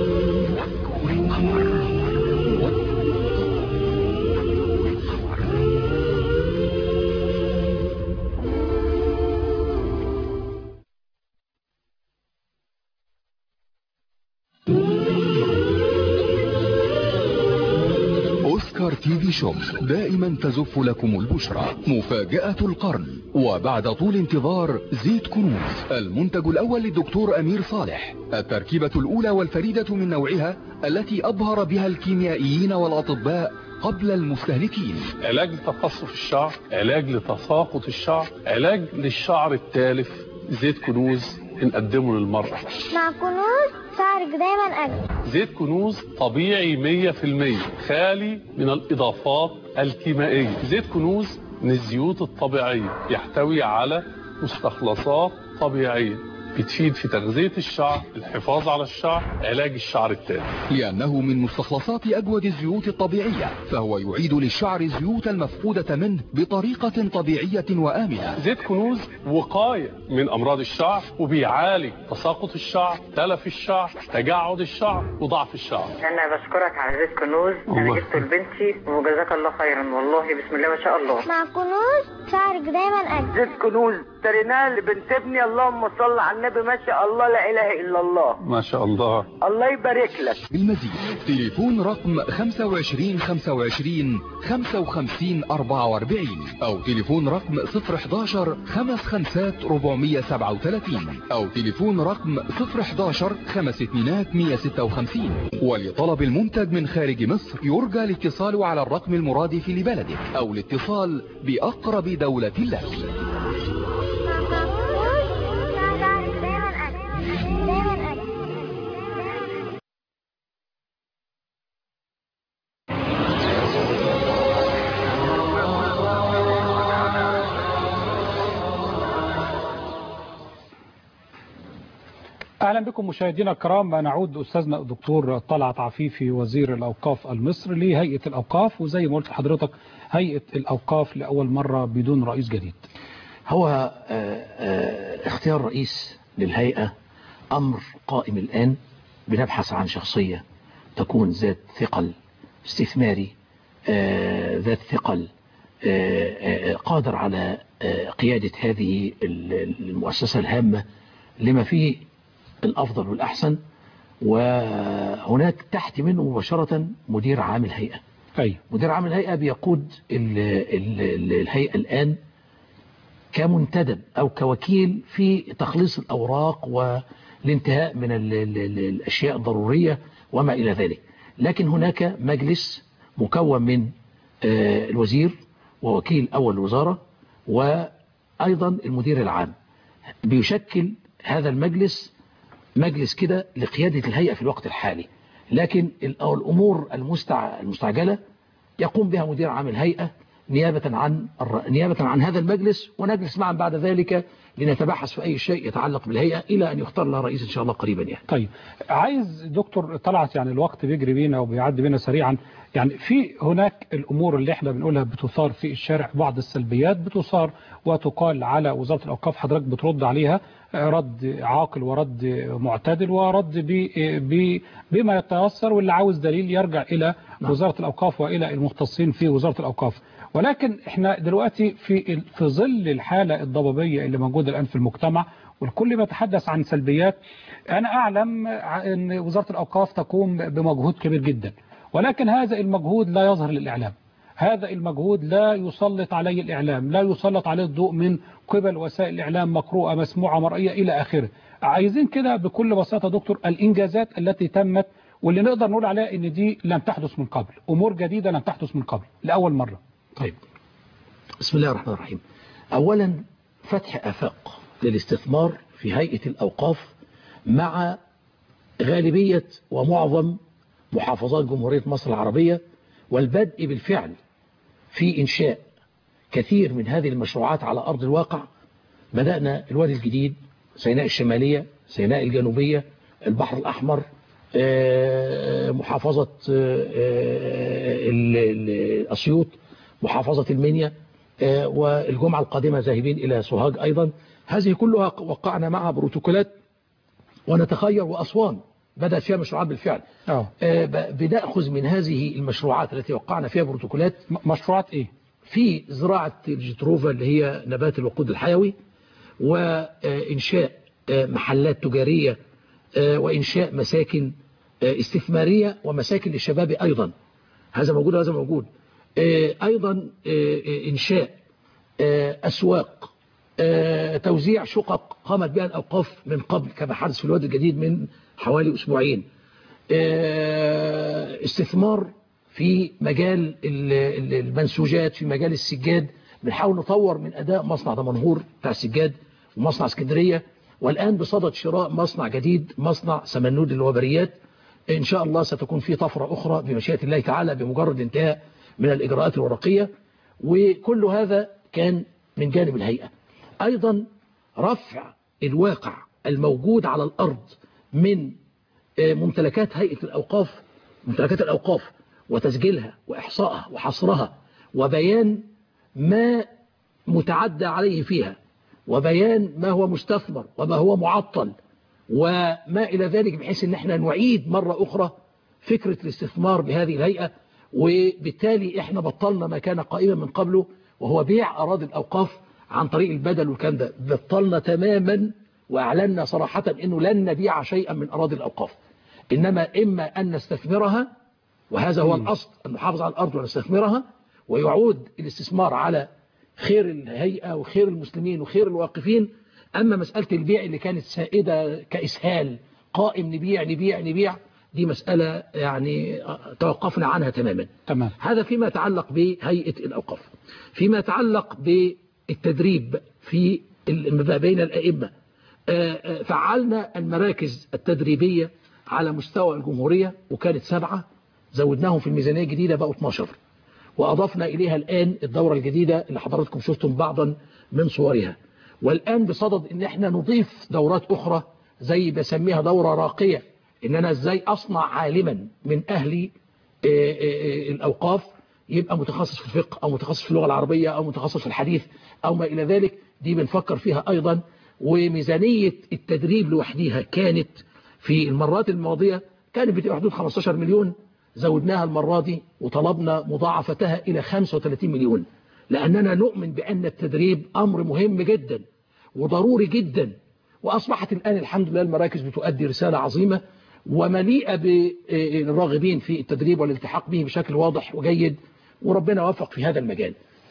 أوسكار تي في شوب دائما تزف لكم البشرى. مفاجأة القرن، وبعد طول انتظار زيت كنوز، المنتج الأول للدكتور أمير صالح، التركيبة الأولى والفريدة من نوعها التي أبهر بها الكيميائيين والأطباء قبل المستهلكين. علاج لتقصف الشعر، علاج لتساقط الشعر، علاج للشعر التالف. زيت كنوز نقدمه للمرأة. مع كنوز شعرك دايما أجمل. زيت كنوز طبيعي مية في المية، خالي من الإضافات الكيميائية. زيت كنوز من الزيوت الطبيعية، يحتوي على مستخلصات طبيعية بتفيد في تغذية الشعر، الحفاظ على الشعر، علاج الشعر التالف. لأنه من مستخلصات أجود الزيوت الطبيعية، فهو يعيد للشعر الزيوت المفقودة منه بطريقة طبيعية وآمنة. زيت كنوز وقاية من أمراض الشعر، وبيعالج تساقط الشعر، تلف الشعر، تجعد الشعر، وضعف الشعر. أنا بشكرك على زيت كنوز، أنا جبته لبنتي وجزاك الله خيرا، والله بسم الله ما شاء الله. مع كنوز شعرك دايما أجمل. زيت كنوز اشتريناه لبنت ابني، اللهم صل على النبي، ما شاء الله لا اله الا الله. ما شاء الله. الله يبارك لك. بالمزيد تليفون رقم خمسة وعشرين خمسة وعشرين خمسة وخمسين أربعة وأربعين او تليفون رقم صفر احداشر خمس خمسات أربعمية سبعة وثلاثين او تليفون رقم صفر احداشر خمس اتنينات مية ستة وخمسين. ولطلب المنتج من خارج مصر يرجى الاتصال على الرقم المرادف لبلدك او الاتصال بأقرب دولة لك. أهلا بكم مشاهدينا الكرام. نعود أستاذنا الدكتور طلعت عفيفي وزير الأوقاف المصري لهيئة الأوقاف، وزي ما قلت لحضرتك هيئة الأوقاف لأول مرة بدون رئيس جديد. هو اختيار رئيس للهيئة أمر قائم الآن، بنبحث عن شخصية تكون ذات ثقل استثماري، ذات ثقل قادر على قيادة هذه المؤسسة الهامة لما فيه الأفضل والأحسن. وهناك تحت منه مباشرة مدير عام الهيئة. أي. مدير عام الهيئة بيقود ال ال ال الهيئة الآن كمنتدب أو كوكيل في تخليص الأوراق والانتهاء من ال ال ال الأشياء الضرورية وما إلى ذلك. لكن هناك مجلس مكون من الوزير ووكيل أول الوزارة وأيضا المدير العام. بيشكل هذا المجلس مجلس كده لقيادة الهيئة في الوقت الحالي، لكن الأمور المستع... المستعجلة يقوم بها مدير عام الهيئة نيابة عن الر... نيابة عن هذا المجلس، ونجلس معا بعد ذلك لنتبحث في أي شيء يتعلق بالهيئة إلى أن يختار لها رئيس إن شاء الله قريبا. يعني طيب، عايز دكتور طلعت، يعني الوقت بيجري بينا وبيعدي بينا سريعا، يعني في هناك الأمور اللي احنا بنقولها بتثار في الشارع، بعض السلبيات بتثار وتقال على وزارة الأوقاف، حضرتك بترد عليها رد عاقل ورد معتدل ورد بما يتيسر، واللي عاوز دليل يرجع إلى وزارة الأوقاف وإلى المختصين في وزارة الأوقاف. ولكن احنا دلوقتي في في ظل الحالة الضبابية اللي موجودة الآن في المجتمع، والكل بيتحدث عن سلبيات. أنا أعلم أن وزارة الأوقاف تقوم بمجهود كبير جدا، ولكن هذا المجهود لا يظهر للإعلام، هذا المجهود لا يسلط عليه الإعلام، لا يسلط عليه الضوء من قبل وسائل الإعلام، مقروءة مسموعة مرئية إلى آخره. عايزين كده بكل بساطة دكتور الإنجازات التي تمت واللي نقدر نقول عليها إن دي لم تحدث من قبل، أمور جديدة لم تحدث من قبل لأول مرة. طيب، بسم الله الرحمن الرحيم. أولا فتح آفاق للاستثمار في هيئة الأوقاف مع غالبية ومعظم محافظات جمهورية مصر العربية، والبدء بالفعل في إنشاء كثير من هذه المشروعات على أرض الواقع. بدأنا الوادي الجديد، سيناء الشمالية، سيناء الجنوبية، البحر الأحمر، محافظة أسيوط، محافظة المنيا، والجمعة القادمة ذاهبين إلى سوهاج أيضا. هذه كلها وقعنا معها بروتوكولات ونتخير، وأسوان بدأت فيها مشروعات بالفعل. أوه. بنأخذ من هذه المشروعات التي وقعنا فيها بروتوكولات. مشروعات إيه؟ في زراعة الجتروفا اللي هي نبات الوقود الحيوي، وإنشاء محلات تجارية، وإنشاء مساكن استثمارية ومساكن للشباب أيضا. هذا موجود وهذا موجود. أيضا إنشاء أسواق، توزيع شقق قامت بها الأوقاف من قبل كما حدث في الوادي الجديد من حوالي أسبوعين. استثمار في مجال المنسوجات، في مجال السجاد، بنحاول نطور من أداء مصنع دمنهور بتاع السجاد ومصنع اسكندرية، والآن بصدد شراء مصنع جديد، مصنع سمنود للوبريات. إن شاء الله ستكون في طفرة أخرى بمشيئة الله تعالى بمجرد انتهاء من الإجراءات الورقية. وكل هذا كان من جانب الهيئة. أيضا رفع الواقع الموجود على الأرض من ممتلكات هيئة الأوقاف، ممتلكات الأوقاف، وتسجيلها وإحصائها وحصرها وبيان ما متعدى عليه فيها وبيان ما هو مستثمر وما هو معطل وما إلى ذلك، بحيث أن احنا نعيد مرة أخرى فكرة الاستثمار بهذه الهيئة. وبالتالي احنا بطلنا ما كان قائما من قبله وهو بيع أراضي الأوقاف عن طريق البدل والكلام ده، بطلنا تماما وأعلنا صراحة أنه لن نبيع شيئا من أراضي الأوقاف، إنما إما أن نستثمرها، وهذا هو الأصل، أن نحافظ على الأرض ونستثمرها ويعود الاستثمار على خير الهيئة وخير المسلمين وخير الواقفين. أما مسألة البيع اللي كانت سائدة كإسهال قائم نبيع نبيع نبيع، دي مسألة يعني توقفنا عنها تماما. تمام. هذا فيما يتعلق بهيئة الأوقاف. فيما يتعلق بالتدريب في بين الأئمة، فعلنا المراكز التدريبية على مستوى الجمهورية، وكانت سبعة، زودناهم في الميزانية الجديدة بقوا اثناشر، وأضفنا إليها الآن الدورة الجديدة اللي حضراتكم شفتم بعضا من صورها. والآن بصدد إن احنا نضيف دورات أخرى زي بسميها دورة راقية، إن أنا إزاي أصنع عالما من أهل الأوقاف يبقى متخصص في الفقه أو متخصص في اللغة العربية أو متخصص في الحديث أو ما إلى ذلك. دي بنفكر فيها أيضا. وميزانية التدريب لوحديها كانت في المرات الماضية كانت بتبقى حدود خمستاشر مليون، زودناها المرة دي وطلبنا مضاعفتها إلى خمسة وثلاثين مليون، لأننا نؤمن بأن التدريب أمر مهم جدا وضروري جدا. وأصبحت الآن الحمد لله المراكز بتؤدي رسالة عظيمة ومليئة بالراغبين في التدريب والالتحاق به بشكل واضح وجيد، وربنا وفق في هذا المجال.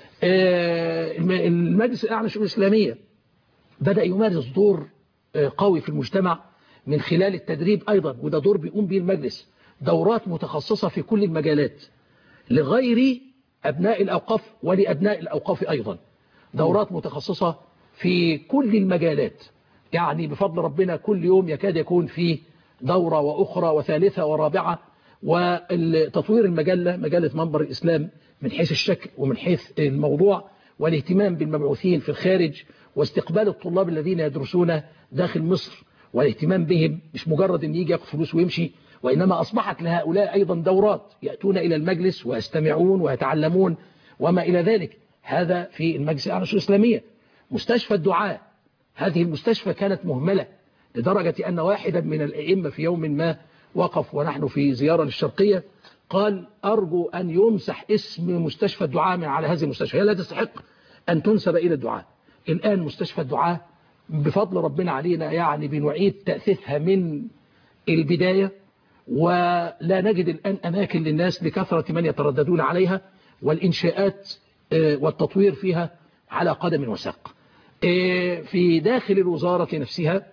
المجلس الأعلى للشؤون الإسلامية بدأ يمارس دور قوي في المجتمع من خلال التدريب أيضا، وده دور بيقوم به المجلس، دورات متخصصة في كل المجالات لغير أبناء الأوقاف ولأبناء الأوقاف أيضا، دورات متخصصة في كل المجالات. يعني بفضل ربنا كل يوم يكاد يكون في دورة وأخرى وثالثة ورابعة. وتطوير المجلة، مجلة منبر الإسلام، من حيث الشكل ومن حيث الموضوع والاهتمام بالمبعوثين في الخارج واستقبال الطلاب الذين يدرسون داخل مصر والاهتمام بهم، مش مجرد أن يجي ياخد فلوس ويمشي، وإنما أصبحت لهؤلاء أيضا دورات يأتون إلى المجلس ويستمعون ويتعلمون وما إلى ذلك. هذا في المجلس الأعلى للشؤون الإسلامية. مستشفى الدعاء، هذه المستشفى كانت مهملة لدرجة أن واحدا من الأئمة في يوم ما وقف ونحن في زيارة للشرقية قال أرجو أن يمسح اسم مستشفى الدعاء من على هذه المستشفى، هي لا تستحق أن تنسب إلى الدعاء. الآن مستشفى الدعاء بفضل ربنا علينا يعني بنعيد تأثيثها من البداية، ولا نجد الآن أماكن للناس لكثرة من يترددون عليها، والإنشاءات والتطوير فيها على قدم وساق. في داخل الوزارة نفسها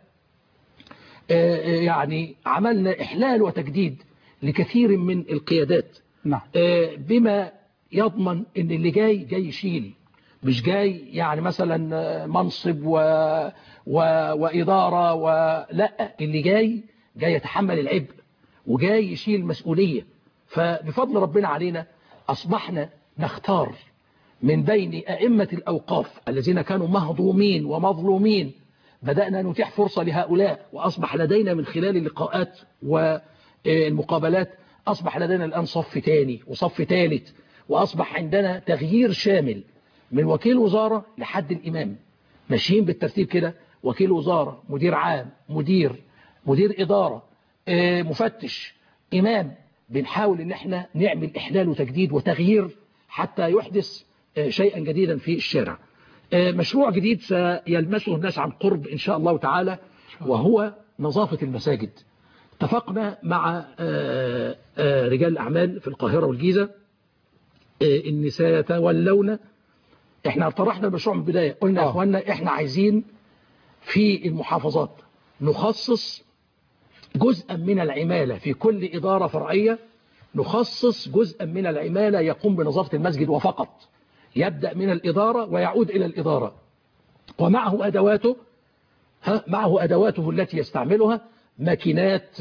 يعني عملنا إحلال وتجديد لكثير من القيادات، نعم. بما يضمن أن اللي جاي جاي يشيل، مش جاي يعني مثلا منصب و... و... وإدارة ولا، اللي جاي جاي يتحمل العبء وجاي يشيل مسؤولية. فبفضل ربنا علينا أصبحنا نختار من بين أئمة الأوقاف الذين كانوا مهضومين ومظلومين، بدأنا نتيح فرصة لهؤلاء، وأصبح لدينا من خلال اللقاءات والمقابلات أصبح لدينا الآن صف ثاني وصف ثالث، وأصبح عندنا تغيير شامل من وكيل وزارة لحد الإمام، ماشيين بالترتيب كده، وكيل وزارة، مدير عام، مدير مدير إدارة، مفتش، إمام. بنحاول إن احنا نعمل إحلال وتجديد وتغيير حتى يحدث شيئا جديدا في الشارع. مشروع جديد سيلمسه الناس عن قرب إن شاء الله تعالى، وهو نظافة المساجد. اتفقنا مع رجال الأعمال في القاهرة والجيزة إن سيتولون، احنا طرحنا المشروع من البداية، قلنا يا اخوانا احنا عايزين في المحافظات نخصص جزءا من العمالة في كل إدارة فرعية، نخصص جزءا من العمالة يقوم بنظافة المسجد وفقط، يبدأ من الإدارة ويعود إلى الإدارة، ومعه أدواته ها معه أدواته التي يستعملها، ماكينات،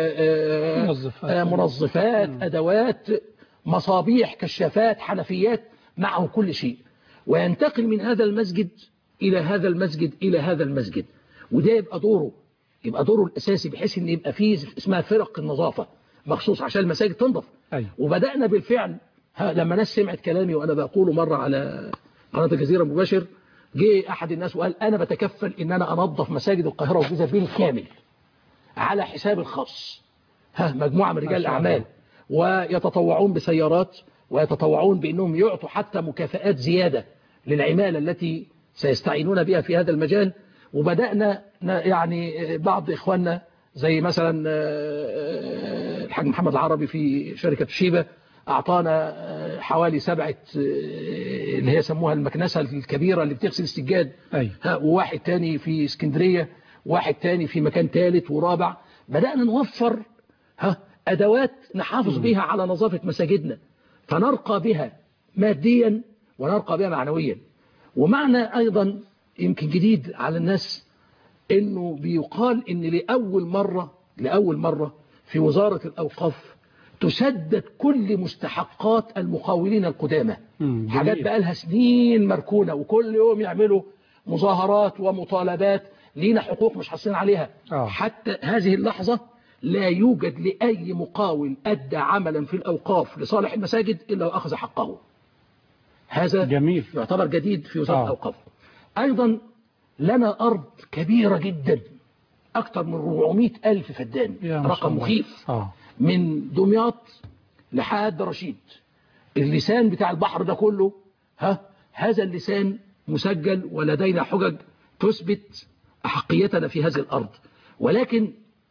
منظفات, منظفات أدوات، مصابيح، كشافات، حنفيات، معه كل شيء، وينتقل من هذا المسجد إلى هذا المسجد إلى هذا المسجد. وده يبقى دوره يبقى دوره الأساسي، بحيث أن يبقى فيه اسمها فرق النظافة مخصوص عشان المساجد تنظف. أيوة. وبدأنا بالفعل. لما ناس سمعت كلامي وأنا بقوله مرة على قناة الجزيرة مباشر، جه أحد الناس وقال أنا بتكفل أن أنا أنظف مساجد القاهرة والجيزة بالكامل على حساب الخاص. ها مجموعة من رجال الأعمال ويتطوعون بسيارات، ويتطوعون بأنهم يعطوا حتى مكافآت زيادة للعمالة التي سيستعينون بها في هذا المجال. وبدأنا يعني بعض إخواننا زي مثلا الحاج محمد العربي في شركة الشيبة أعطانا حوالي سبعة اللي هي سموها المكنسة الكبيرة اللي بتغسل السجاد. أي. وواحد تاني في اسكندرية، واحد تاني في مكان ثالث ورابع. بدأنا نوفر ها أدوات نحافظ بها على نظافة مساجدنا، فنرقى بها ماديا ونرقى بها معنويا. ومعنى أيضا يمكن جديد على الناس، إنه بيقال إن لأول مرة لأول مرة في وزارة الأوقاف تسدد كل مستحقات المقاولين القدامى. حاجات بقى لها سنين مركونة، وكل يوم يعملوا مظاهرات ومطالبات، لينا حقوق مش حاصلين عليها. أوه. حتى هذه اللحظة لا يوجد لأي مقاول أدى عملا في الأوقاف لصالح المساجد إلا وأخذ حقه. هذا جميل يعتبر جديد في وزارة الأوقاف. أيضا لنا أرض كبيرة جدا أكثر من أربعمائة ألف فدان، رقم مخيف. آه. من دمياط لحد رشيد، اللسان بتاع البحر ده كله، ها هذا اللسان مسجل، ولدينا حجج تثبت أحقيتنا في هذه الأرض. ولكن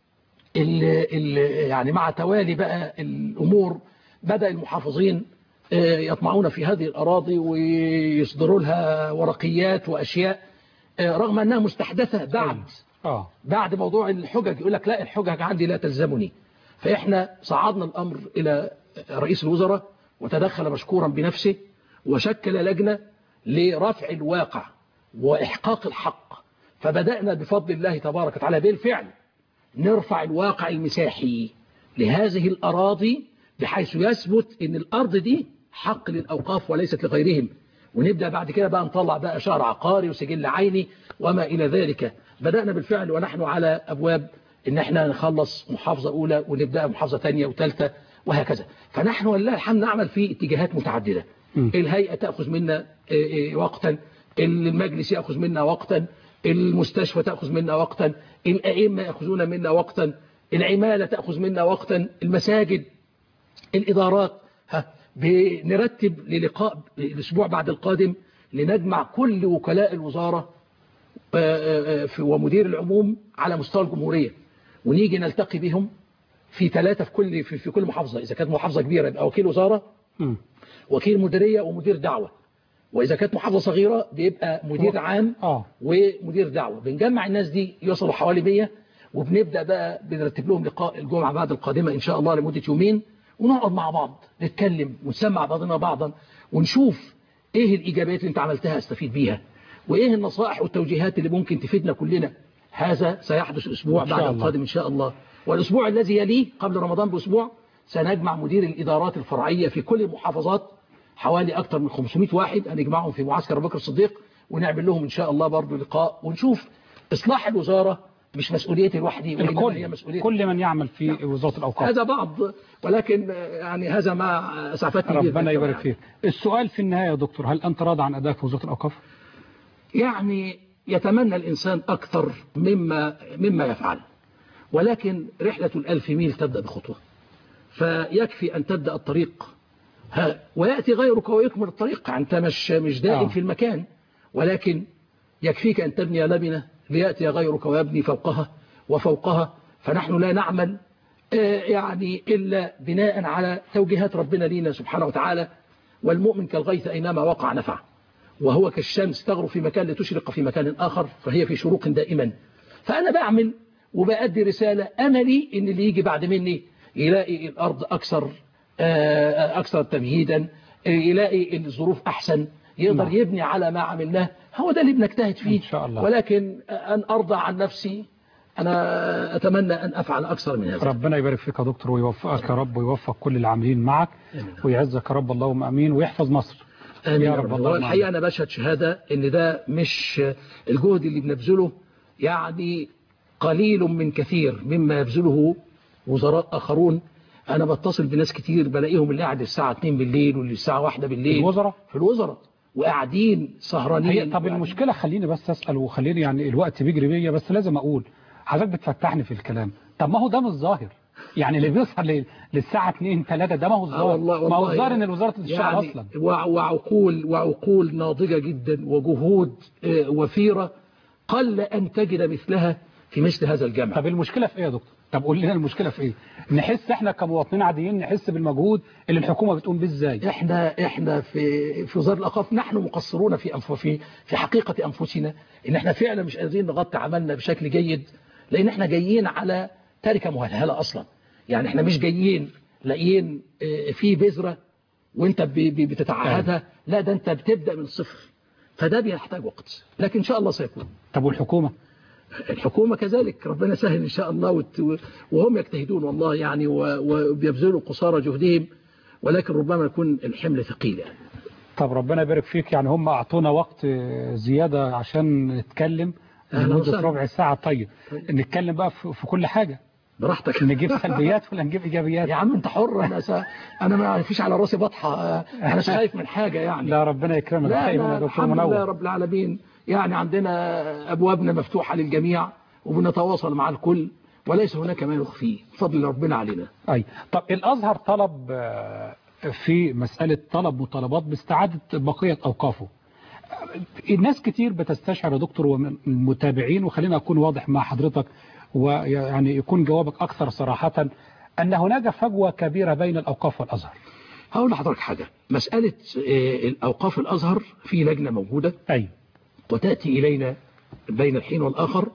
ال ال يعني مع توالي بقى الأمور بدأ المحافظين يطمعون في هذه الأراضي ويصدروا لها ورقيات وأشياء، رغم أنها مستحدثة بعد آه. بعد موضوع الحجج. يقول لك لا، الحجج عندي لا تلزمني. فإحنا صعدنا الأمر إلى رئيس الوزراء، وتدخل مشكورا بنفسه، وشكل لجنة لرفع الواقع وإحقاق الحق. فبدأنا بفضل الله تبارك وتعالى بالفعل نرفع الواقع المساحي لهذه الأراضي، بحيث يثبت أن الأرض دي حق للأوقاف وليست لغيرهم. ونبدأ بعد كده بقى نطلع بقى شهر عقاري وسجل عيني وما إلى ذلك. بدأنا بالفعل ونحن على أبواب إن احنا نخلص محافظة أولى ونبدأ محافظة ثانية وثالثة وهكذا. فنحن والله الحمد نعمل في اتجاهات متعددة. م. الهيئة تأخذ منا وقتا، المجلس يأخذ منا وقتا، المستشفى تأخذ منا وقتا، الأئمة يأخذون منا وقتا، العمالة تأخذ منا وقتا، المساجد، الإدارات. ها بنرتب للقاء الأسبوع بعد القادم لنجمع كل وكلاء الوزارة ومدير العموم على مستوى الجمهورية، ونيجي نلتقي بهم في ثلاثة في كل في, في كل محافظة. إذا كانت محافظة كبيرة يبقى وكيل وزارة، م. وكيل مديرية ومدير دعوة. وإذا كانت محافظة صغيرة بيبقى مدير عام آه. ومدير دعوة. بنجمع الناس دي يوصلوا حوالي مية، وبنبدأ بقى بنرتب لهم لقاء الجمعة بعد القادمة إن شاء الله لمدة يومين، ونقعد مع بعض نتكلم ونسمع بعضنا بعضا، ونشوف إيه الإيجابيات اللي أنت عملتها استفيد بيها، وإيه النصائح والتوجيهات اللي ممكن تفيدنا كلنا. هذا سيحدث أسبوع بعد القادم إن شاء الله. والأسبوع الذي يليه قبل رمضان بأسبوع سنجمع مدير الإدارات الفرعية في كل المحافظات، حوالي أكثر من خمسمائة واحد، هنجمعهم في معسكر أبو بكر الصديق، ونعمل لهم إن شاء الله برضو لقاء، ونشوف إصلاح الوزارة مش مسؤوليتي لوحدي، الكل هي مسؤولية كل من يعمل في نعم. وزارة الأوقاف. هذا بعض، ولكن يعني هذا ما أسعفتني. ربنا يبارك فيك. السؤال في النهاية يا دكتور، هل أنت راضي عن أدائك في وزارة الأوقاف؟ يعني يتمنى الإنسان أكثر مما مما يفعل، ولكن رحلة الألف ميل تبدأ بخطوة، فيكفي أن تبدأ الطريق ها ويأتي غيرك ويكمل الطريق. أنت مش مش دائم آه. في المكان، ولكن يكفيك أن تبني لبنة ليأتي غيرك ويبني فوقها وفوقها. فنحن لا نعمل يعني إلا بناء على توجيهات ربنا لينا سبحانه وتعالى. والمؤمن كالغيث أينما وقع نفع، وهو كالشمس تغرب في مكان لتشرق في مكان آخر، فهي في شروق دائما. فأنا بعمل وبأدي رسالة، أملي إن اللي يجي بعد مني يلاقي الأرض أكثر أكثر تمهيدا، يلاقي الظروف أحسن، يقدر نعم. يبني على ما عملناه. هو ده اللي بنجتهد فيه إن شاء الله. ولكن أن أرضى عن نفسي أنا أتمنى أن أفعل أكثر من هذا. ربنا يبارك فيك يا دكتور ويوفقك يا رب ويوفق كل العاملين معك ويعزك يا رب اللهم أمين ويحفظ مصر. آمين يا رب. الله الحقيقة أنا بشهد شهادة إن ده مش الجهد اللي بنبذله يعني قليل من كثير مما يبذله وزراء آخرون. أنا بتصل بناس كتير بلاقيهم اللي قاعد الساعة اتنين بالليل واللي الساعة واحدة بالليل الوزراء في الوزراء وقاعدين سهرانين. طب يعني المشكلة خليني بس أسأل وخليني يعني الوقت بيجري بيا بس لازم أقول حضرتك بتفتحني في الكلام. طب ما هو ده مش ظاهر يعني اللي بيسهر للساعة اتنين تلاتة ده ما هو الظاهر. ما هو الظاهر ان الوزارة تشتغل يعني اصلا. وعقول وعقول ناضجة جدا وجهود وفيرة قل ان تجد مثلها في مثل هذا الجامع. طب المشكلة في ايه يا دكتور؟ طب قول لنا المشكلة في ايه؟ نحس احنا كمواطنين عاديين نحس بالمجهود اللي الحكومة بتقوم بيه ازاي؟ احنا احنا في في وزارة الاوقاف نحن مقصرون في في في حقيقة انفسنا ان احنا فعلا مش قادرين نغطي عملنا بشكل جيد لان احنا جايين على تركة مهلهلة اصلا. يعني احنا مش جايين لاقيين في بذرة وانت بتتعهدها، لا ده انت بتبدأ من الصفر فده بيحتاج وقت لكن ان شاء الله سيكون. طب والحكومة؟ الحكومة كذلك ربنا سهل ان شاء الله وهم يجتهدون والله يعني وبيبذلوا قصارى جهدهم ولكن ربما يكون الحمل ثقيل يعني. طب ربنا يبارك فيك. يعني هم اعطونا وقت زيادة عشان نتكلم لمدة ربع ساعة. طيب نتكلم بقى في كل حاجة براحتك. نجيب سلبيات ولا نجيب ايجابيات؟ يا عم انت حر. انا س... انا ما فيش على راسي بطحه. انا مش خايف من حاجه يعني. لا ربنا يكرمك دايما يا دكتور منور. الحمد لله رب العالمين. يعني عندنا ابوابنا مفتوحه للجميع وبنتواصل مع الكل وليس هناك ما نخفيه بفضل ربنا علينا. اي طب الازهر طلب في مساله طلب مطالبات باستعاده بقيه اوقافه. الناس كتير بتستشعر يا دكتور والمتابعين وخلينا اكون واضح مع حضرتك ويعني يكون جوابك أكثر صراحة أن هناك فجوة كبيرة بين الأوقاف والأزهر. هقول لحضرتك حاجة. مسألة الأوقاف الأزهر في لجنة موجودة أي وتأتي إلينا بين الحين والآخر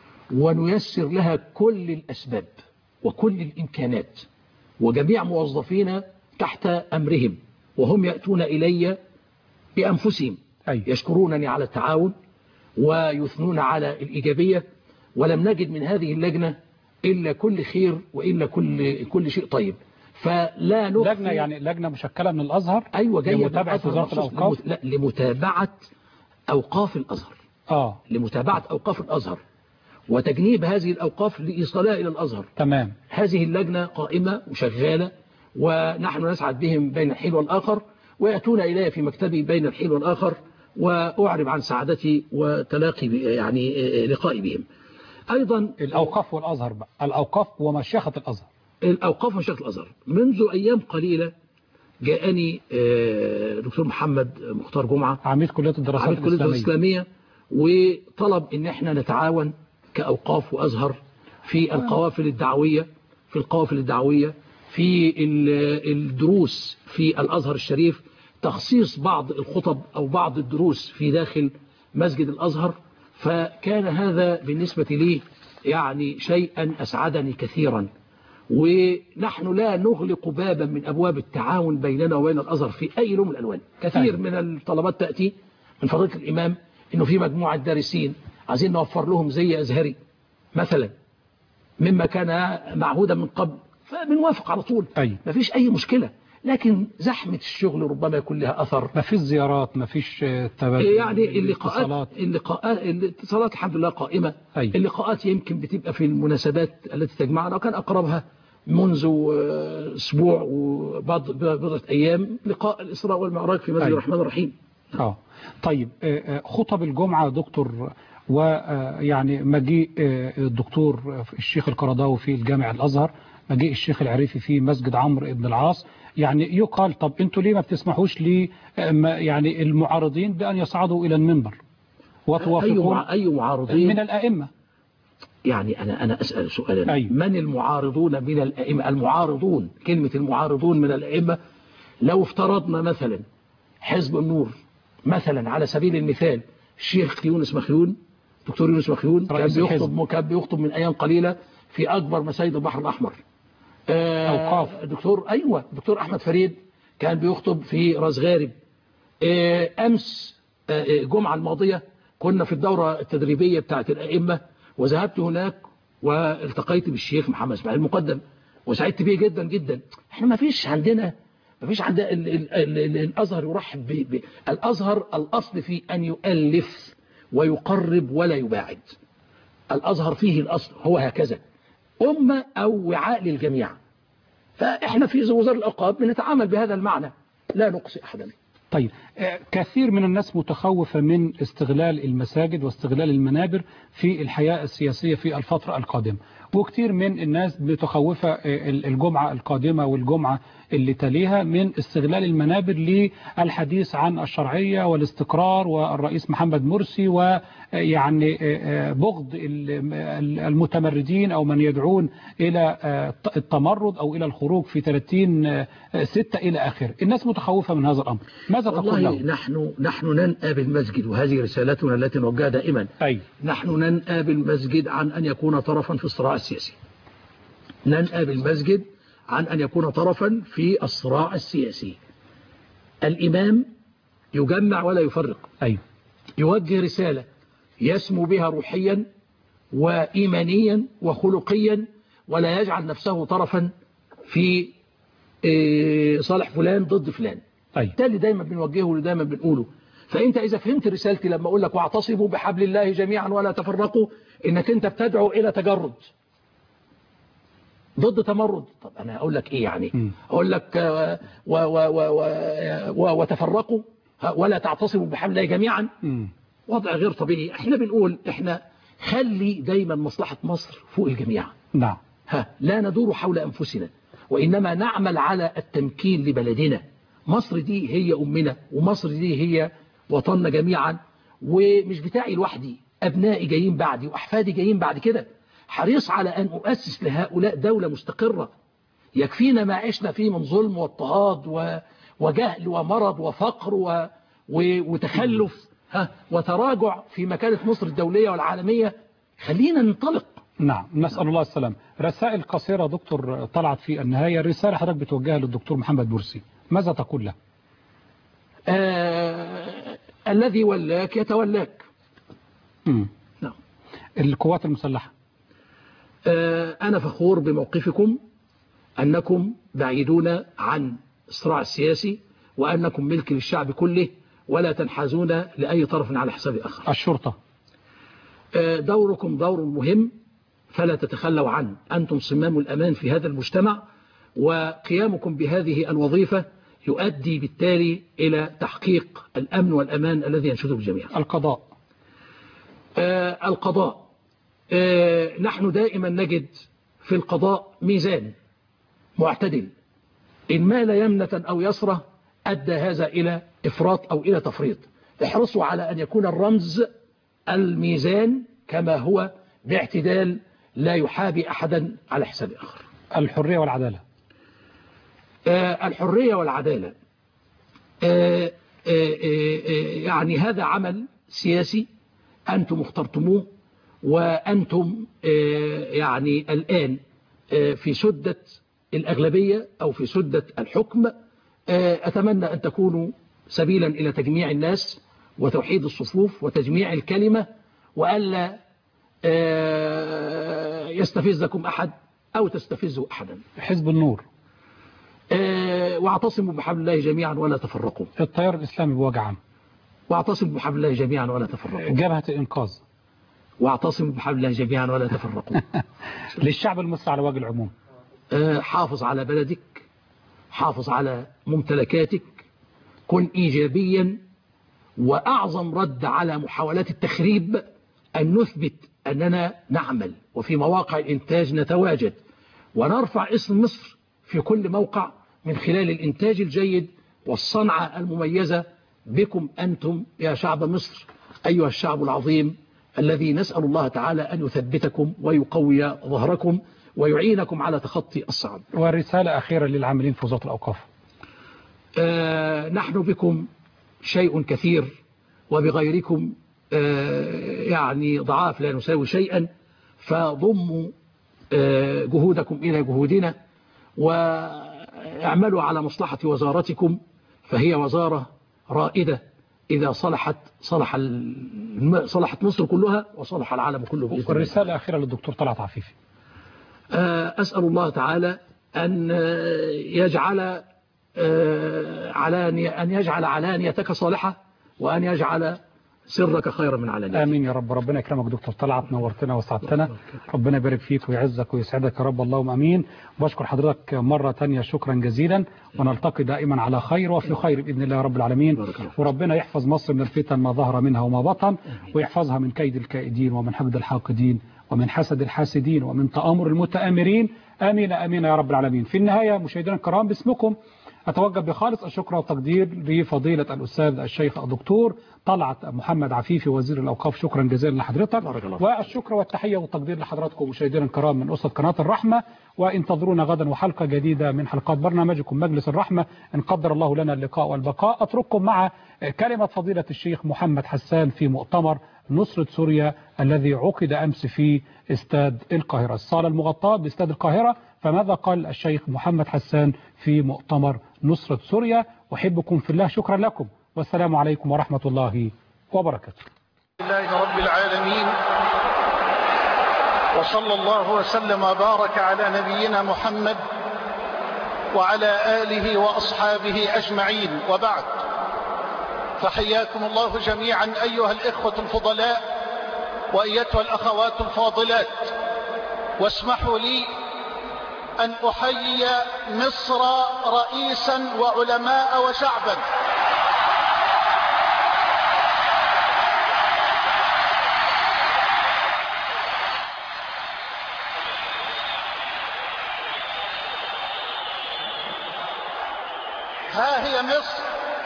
ونيسر لها كل الأسباب وكل الإمكانات وجميع موظفين تحت أمرهم وهم يأتون إلي بأنفسهم أي. يشكرونني على التعاون ويثنون على الإيجابية ولم نجد من هذه اللجنة إلا كل خير وإلا كل كل شيء طيب. فلا نخفي لجنة يعني لجنة مشكلة من الأزهر. أيوة جاية لمتابعة وزارة الأوقاف. لا لمتابعة أوقاف الأزهر. آه لمتابعة أوقاف الأزهر وتجنيب هذه الأوقاف لإيصالها إلى الأزهر. تمام. هذه اللجنة قائمة وشغالة ونحن نسعد بهم بين الحين والآخر ويأتون إلي في مكتبي بين الحين والآخر وأعرب عن سعادتي وتلاقي يعني لقائي بهم. أيضا الأوقاف والأزهر بقى. الأوقاف ومشيخة الأزهر. الأوقاف ومشيخة الأزهر منذ أيام قليلة جاءني دكتور محمد مختار جمعة عميد كلية الدراسات عميد كلية الإسلامية وطلب إن احنا نتعاون كأوقاف وأزهر في القوافل الدعوية في القوافل الدعوية في الدروس في الأزهر الشريف تخصيص بعض الخطب أو بعض الدروس في داخل مسجد الأزهر. فكان هذا بالنسبة لي يعني شيئا أسعدني كثيرا ونحن لا نغلق بابا من أبواب التعاون بيننا وبين الأزهر في أي لون من الألوان. كثير من الطلبات تأتي من فضيلة الإمام إنه في مجموعة دارسين عايزين نوفر لهم زي أزهري مثلا مما كان معهودا من قبل فبنوافق على طول. أي. ما فيش أي مشكلة لكن زحمة الشغل ربما يكون لها أثر. ما فيش زيارات ما فيش تبادل يعني اللقاءات اللقاءات الاتصالات الحمد لله قائمة. أي. اللقاءات يمكن بتبقى في المناسبات التي تجمعنا وكان أقربها منذ أسبوع وبعض بضعة أيام لقاء الإسراء والمعراج في مسجد الرحمن الرحيم. اه طيب خطب الجمعة دكتور ويعني مجيء الدكتور الشيخ القرضاوي في الجامع الأزهر مجيء الشيخ العريفي في مسجد عمرو بن العاص يعني يقال طب انتوا ليه ما بتسمحوش لي يعني المعارضين بأن يصعدوا إلى المنبر وتوافقون أي, أي معارضين من الأئمة؟ يعني أنا أنا أسأل سؤالا. أي. من المعارضون من الأئمة؟ المعارضون كلمة المعارضون من الأئمة لو افترضنا مثلا حزب النور مثلا على سبيل المثال الشيخ يونس مخيون دكتور يونس مخيون كان بيخطب كان بيخطب من أيام قليلة في أكبر مساجد البحر الأحمر. أوقاف. دكتور أيوة دكتور أحمد فريد كان بيخطب في راس غارب. أمس الجمعة الماضية كنا في الدورة التدريبية بتاعت الأئمة وذهبت هناك والتقيت بالشيخ محمد اسماعيل المقدم وسعدت بيه جدا جدا. احنا ما فيش عندنا ما فيش عندنا ال ال ال ال الازهر يرحب ب الازهر. الاصل فيه ان يؤلف ويقرب ولا يباعد. الازهر فيه الاصل هو هكذا، امه او وعاء للجميع. فاحنا في وزاره الاوقاف بنتعامل بهذا المعنى، لا نقصي احدا. طيب كثير من الناس متخوفة من استغلال المساجد واستغلال المنابر في الحياة السياسية في الفترة القادمة، وكثير من الناس متخوفة الجمعة القادمة والجمعة اللي تليها من استغلال المنابر للحديث عن الشرعية والاستقرار والرئيس محمد مرسي، ويعني بغض المتمردين أو من يدعون إلى التمرد أو إلى الخروج في ثلاثين ستة إلى آخره. الناس متخوفة من هذا الأمر، ماذا تقول لهم؟ نحن نحن ننأى بالمسجد، وهذه رسالتنا التي نوجهها دائما. أي. نحن ننأى بالمسجد عن أن يكون طرفا في الصراع السياسي. ننأى بالمسجد عن أن يكون طرفا في الصراع السياسي. الإمام يجمع ولا يفرق. أي. يوجه رسالة يسمو بها روحيا وإيمانيا وخلقيا، ولا يجعل نفسه طرفا في صالح فلان ضد فلان. ده اللي دايما بنوجهه ودايما بنقوله. فأنت إذا فهمت رسالتي لما أقول لك واعتصموا بحبل الله جميعا ولا تفرقوا، إنك أنت بتدعو إلى تجرد ضد تمرد. طب أنا أقول لك إيه يعني؟ م. أقول لك و و و و وتفرقوا ولا تعتصموا بحبل الله جميعا. م. وضع غير طبيعي. احنا بنقول احنا خلي دايما مصلحة مصر فوق الجميع. نعم. ها لا ندور حول أنفسنا، وإنما نعمل على التمكين لبلدنا. مصر دي هي أمنا، ومصر دي هي وطننا جميعا، ومش بتاعي لوحدي، أبنائي جايين بعدي وأحفادي جايين بعد كده. حريص على أن أؤسس لهؤلاء دولة مستقرة. يكفينا ما عشنا فيه من ظلم واضطهاد وجهل ومرض وفقر و... وتخلف ها وتراجع في مكانة مصر الدولية والعالمية. خلينا ننطلق. نعم، نسأل الله السلام. رسائل قصيرة دكتور طلعت في النهاية. رسالة حضرتك بتوجهها للدكتور محمد مرسي، ماذا تقول له؟ آه... الذي ولاك يتولاك. امم نعم. القوات المسلحة، آه... أنا فخور بموقفكم، أنكم بعيدون عن الصراع السياسي، وأنكم ملك للشعب كله، ولا تنحازون لأي طرف على حساب آخر. الشرطة، آه... دوركم دور مهم، فلا تتخلوا عنه. أنتم صمام الأمان في هذا المجتمع، وقيامكم بهذه الوظيفة يؤدي بالتالي إلى تحقيق الأمن والأمان الذي ينشده الجميع. القضاء، آه القضاء آه نحن دائما نجد في القضاء ميزان معتدل، إن مال يمنة أو يسرة أدى هذا إلى إفراط أو إلى تفريط. احرصوا على أن يكون الرمز الميزان كما هو، باعتدال لا يحابي أحدا على حساب آخر. الحرية والعدالة، آه الحرية والعدالة آه آه آه يعني هذا عمل سياسي أنتم اخترتموه، وأنتم آه يعني الآن آه في سدة الأغلبية أو في سدة الحكم. آه أتمنى أن تكونوا سبيلا إلى تجميع الناس وتوحيد الصفوف وتجميع الكلمة، وألا آه يستفزكم أحد أو تستفزوا أحدا. حزب النور، آه واعتصموا بحبل الله جميعا ولا تفرقوا. التيار الإسلامي بوجه عام، واعتصموا بحبل الله جميعا ولا تفرقوا. جبهة الإنقاذ، واعتصموا بحبل الله جميعا ولا تفرقوا. للشعب المصري على وجه العموم، آه حافظ على بلدك، حافظ على ممتلكاتك، كن إيجابيا. وأعظم رد على محاولات التخريب أن نثبت أننا نعمل، وفي مواقع الإنتاج نتواجد، ونرفع اسم مصر في كل موقع من خلال الإنتاج الجيد والصنعة المميزة بكم أنتم يا شعب مصر، أيها الشعب العظيم الذي نسأل الله تعالى أن يثبتكم ويقوي ظهركم ويعينكم على تخطي الصعب. ورسالة أخيرة للعاملين في وزارة الأوقاف. آه نحن بكم شيء كثير، وبغيركم آه يعني ضعاف لا نساوي شيئا، فضموا آه جهودكم إلى جهودنا، واعملوا على مصلحة وزارتكم، فهي وزارة رائدة إذا صلحت صلح الم- صلحت مصر كلها وصلح العالم كله بإذن الله. والرسالة أخيرة للدكتور طلعت عفيفي. آه، أسأل الله تعالى أن آه، يجعل آه، علانية أن يجعل علانيتك صالحة وأن يجعل سرك خيرا من علانيتك. آمين يا رب. ربنا يكرمك دكتور طلعت، نورتنا وسعدتنا. ربنا يبارك فيك ويعزك ويسعدك يا رب، اللهم أمين. بشكر حضرتك مرة تانية شكرا جزيلا، ونلتقي دائما على خير وفي خير بإذن الله رب العالمين. وربنا يحفظ مصر من الفتن ما ظهر منها وما بطن، ويحفظها من كيد الكائدين ومن حقد الحاقدين ومن حسد الحاسدين ومن تآمر المتآمرين. آمين آمين يا رب العالمين. في النهاية مشاهدينا الكرام، باسمكم أتوجه بخالص الشكر والتقدير لفضيلة الأستاذ الشيخ الدكتور طلعت محمد عفيفي وزير الأوقاف. شكرا جزيلا لحضرتك، والشكر والتحية والتقدير لحضراتكم مشاهدينا الكرام من أسرة قناة الرحمة. وانتظرونا غدا وحلقة جديدة من حلقات برنامجكم مجلس الرحمة إن قدر الله لنا اللقاء والبقاء. أترككم مع كلمة فضيلة الشيخ محمد حسان في مؤتمر نصرة سوريا الذي عقد أمس في استاد القاهرة، الصالة المغطاة باستاد القاهرة. فماذا قال الشيخ محمد حسان في مؤتمر نصرة سوريا؟ أحبكم في الله، شكرا لكم، والسلام عليكم ورحمة الله وبركاته. لله رب العالمين، وصلى الله وسلم وبارك على نبينا محمد وعلى آله وأصحابه أجمعين، وبعد، فحياكم الله جميعا أيها الإخوة الفضلاء وأيتها الأخوات الفاضلات. واسمحوا لي أن أحيي مصر رئيسا وعلماء وشعبا. ها هي مصر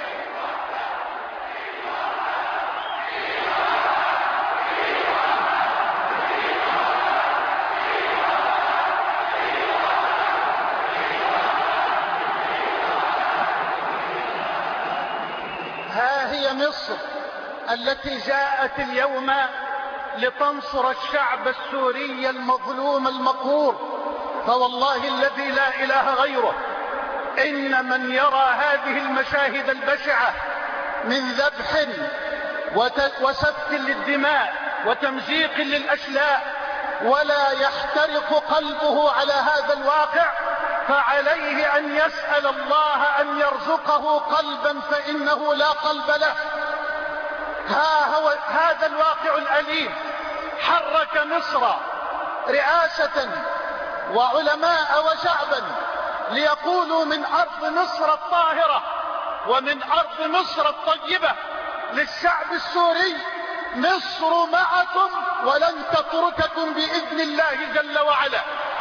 ها هي مصر التي جاءت اليوم لتنصر الشعب السوري المظلوم المقهور. فوالله الذي لا إله غيره، إن من يرى هذه المشاهد البشعة من ذبح وسفك للدماء وتمزيق للأشلاء ولا يحترق قلبه على هذا الواقع، فعليه أن يسأل الله أن يرزقه قلبا، فإنه لا قلب له. ها هو هذا الواقع الأليم حرك مصر رئاسة وعلماء وشعبا ليقولوا من أرض مصر الطاهرة ومن أرض مصر الطيبة للشعب السوري: مصر معكم ولن تترككم بإذن الله جل وعلا.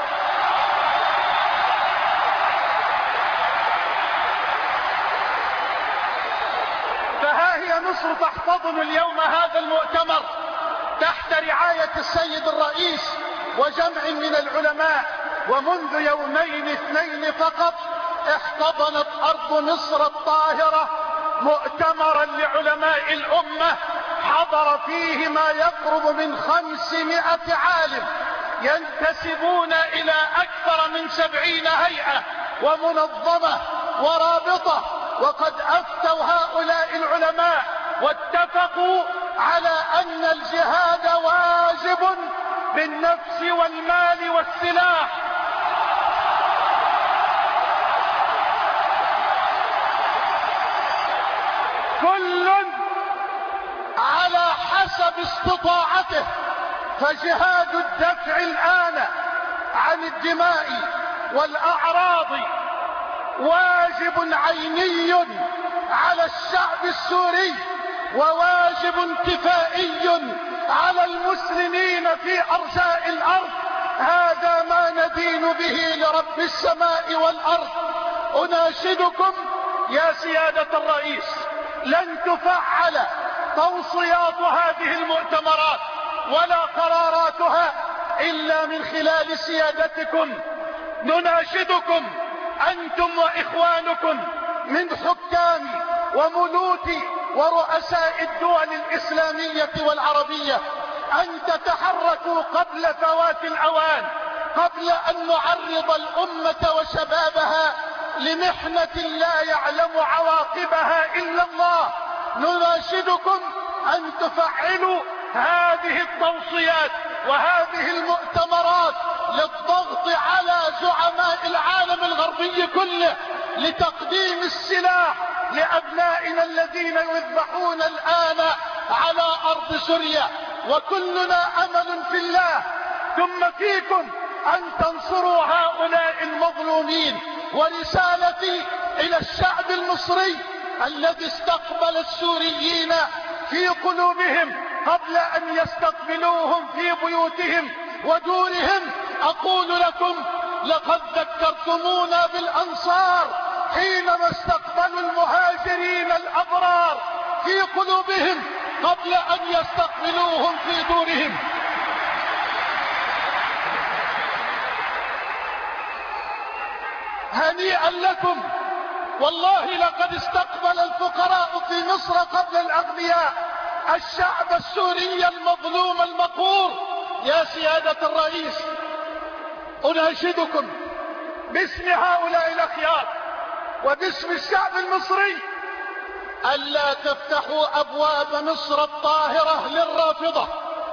فها هي مصر تحتضن اليوم هذا المؤتمر تحت رعاية السيد الرئيس وجمع من العلماء. ومنذ يومين اثنين فقط احتضنت أرض مصر الطاهرة مؤتمرا لعلماء الأمة حضر فيه ما يقرب من خمسمائة عالم ينتسبون إلى أكثر من سبعين هيئة ومنظمة ورابطة. وقد أفتوا هؤلاء العلماء واتفقوا على أن الجهاد واجب بالنفس والمال والسلاح. كل على حسب استطاعته. فجهاد الدفع الآن عن الدماء والأعراض واجب عيني على الشعب السوري وواجب كفائي على المسلمين في أرجاء الأرض. هذا ما ندين به لرب السماء والأرض. أناشدكم يا سيادة الرئيس، لن تفعل توصيات هذه المؤتمرات ولا قراراتها إلا من خلال سيادتكم. نناشدكم أنتم وإخوانكم من حكام وملوك ورؤساء الدول الإسلامية والعربية أن تتحركوا قبل فوات الأوان، قبل أن نعرض الأمة وشبابها لمحنة لا يعلم عواقبها إلا الله. نناشد أناشدكم أن تفعلوا هذه التوصيات وهذه المؤتمرات للضغط على زعماء العالم الغربي كله لتقديم السلاح لأبنائنا الذين يذبحون الآن على أرض سوريا. وكلنا أمل في الله ثم فيكم أن تنصروا هؤلاء المظلومين. ورسالتي إلى الشعب المصري الذي استقبل السوريين في قلوبهم قبل أن يستقبلوهم في بيوتهم ودورهم، أقول لكم لقد ذكرتمونا بالأنصار حينما استقبلوا المهاجرين الأبرار في قلوبهم قبل أن يستقبلوهم في دورهم. هنيئا لكم، والله لقد استقبل الفقراء في مصر قبل الأغنياء الشعب السوري المظلوم المقهور. يا سيادة الرئيس، أناشدكم باسم هؤلاء الأخيار وباسم الشعب المصري ألا تفتحوا أبواب مصر الطاهرة للرافضة.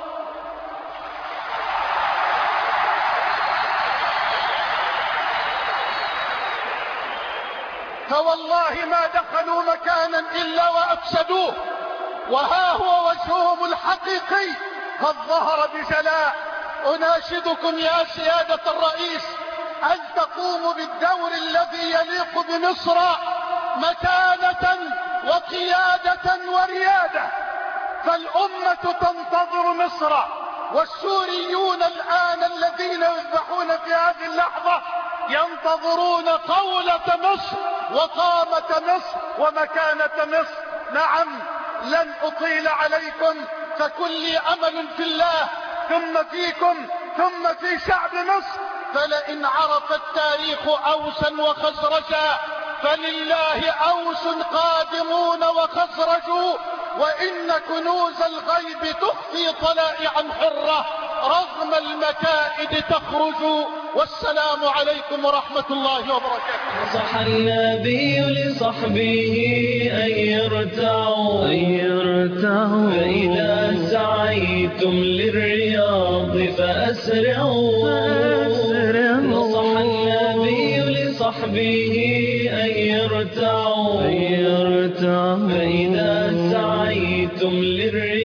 فوالله ما دخلوا مكانا إلا وأفسدوه، وها هو وجههم الحقيقي قد ظهر بجلاء. أناشدكم يا سيادة الرئيس أن تقوموا بالدور الذي يليق بمصر مكانة وقيادة وريادة، فالأمة تنتظر مصر، والسوريون الآن الذين يذبحون في هذه اللحظة ينتظرون قولة مصر وقامة مصر ومكانة مصر. نعم، لن أطيل عليكم، فكلي أمل في الله ثم فيكم ثم في شعب مصر. فلئن عرف التاريخ أوسا وخزرجا فلله أوس قادمون وخزرج، وإن كنوز الغيب تخفي طلائعا حرة رغم المكائد تخرج. والسلام عليكم ورحمة الله وبركاته. نصح النبي لصحبه أن يرتعوا أن يرتعوا فإذا سعيتم للرياض فأسرعوا نصح النبي لصحبه أن يرتعوا أن يرتعوا فإذا سعيتم للرياض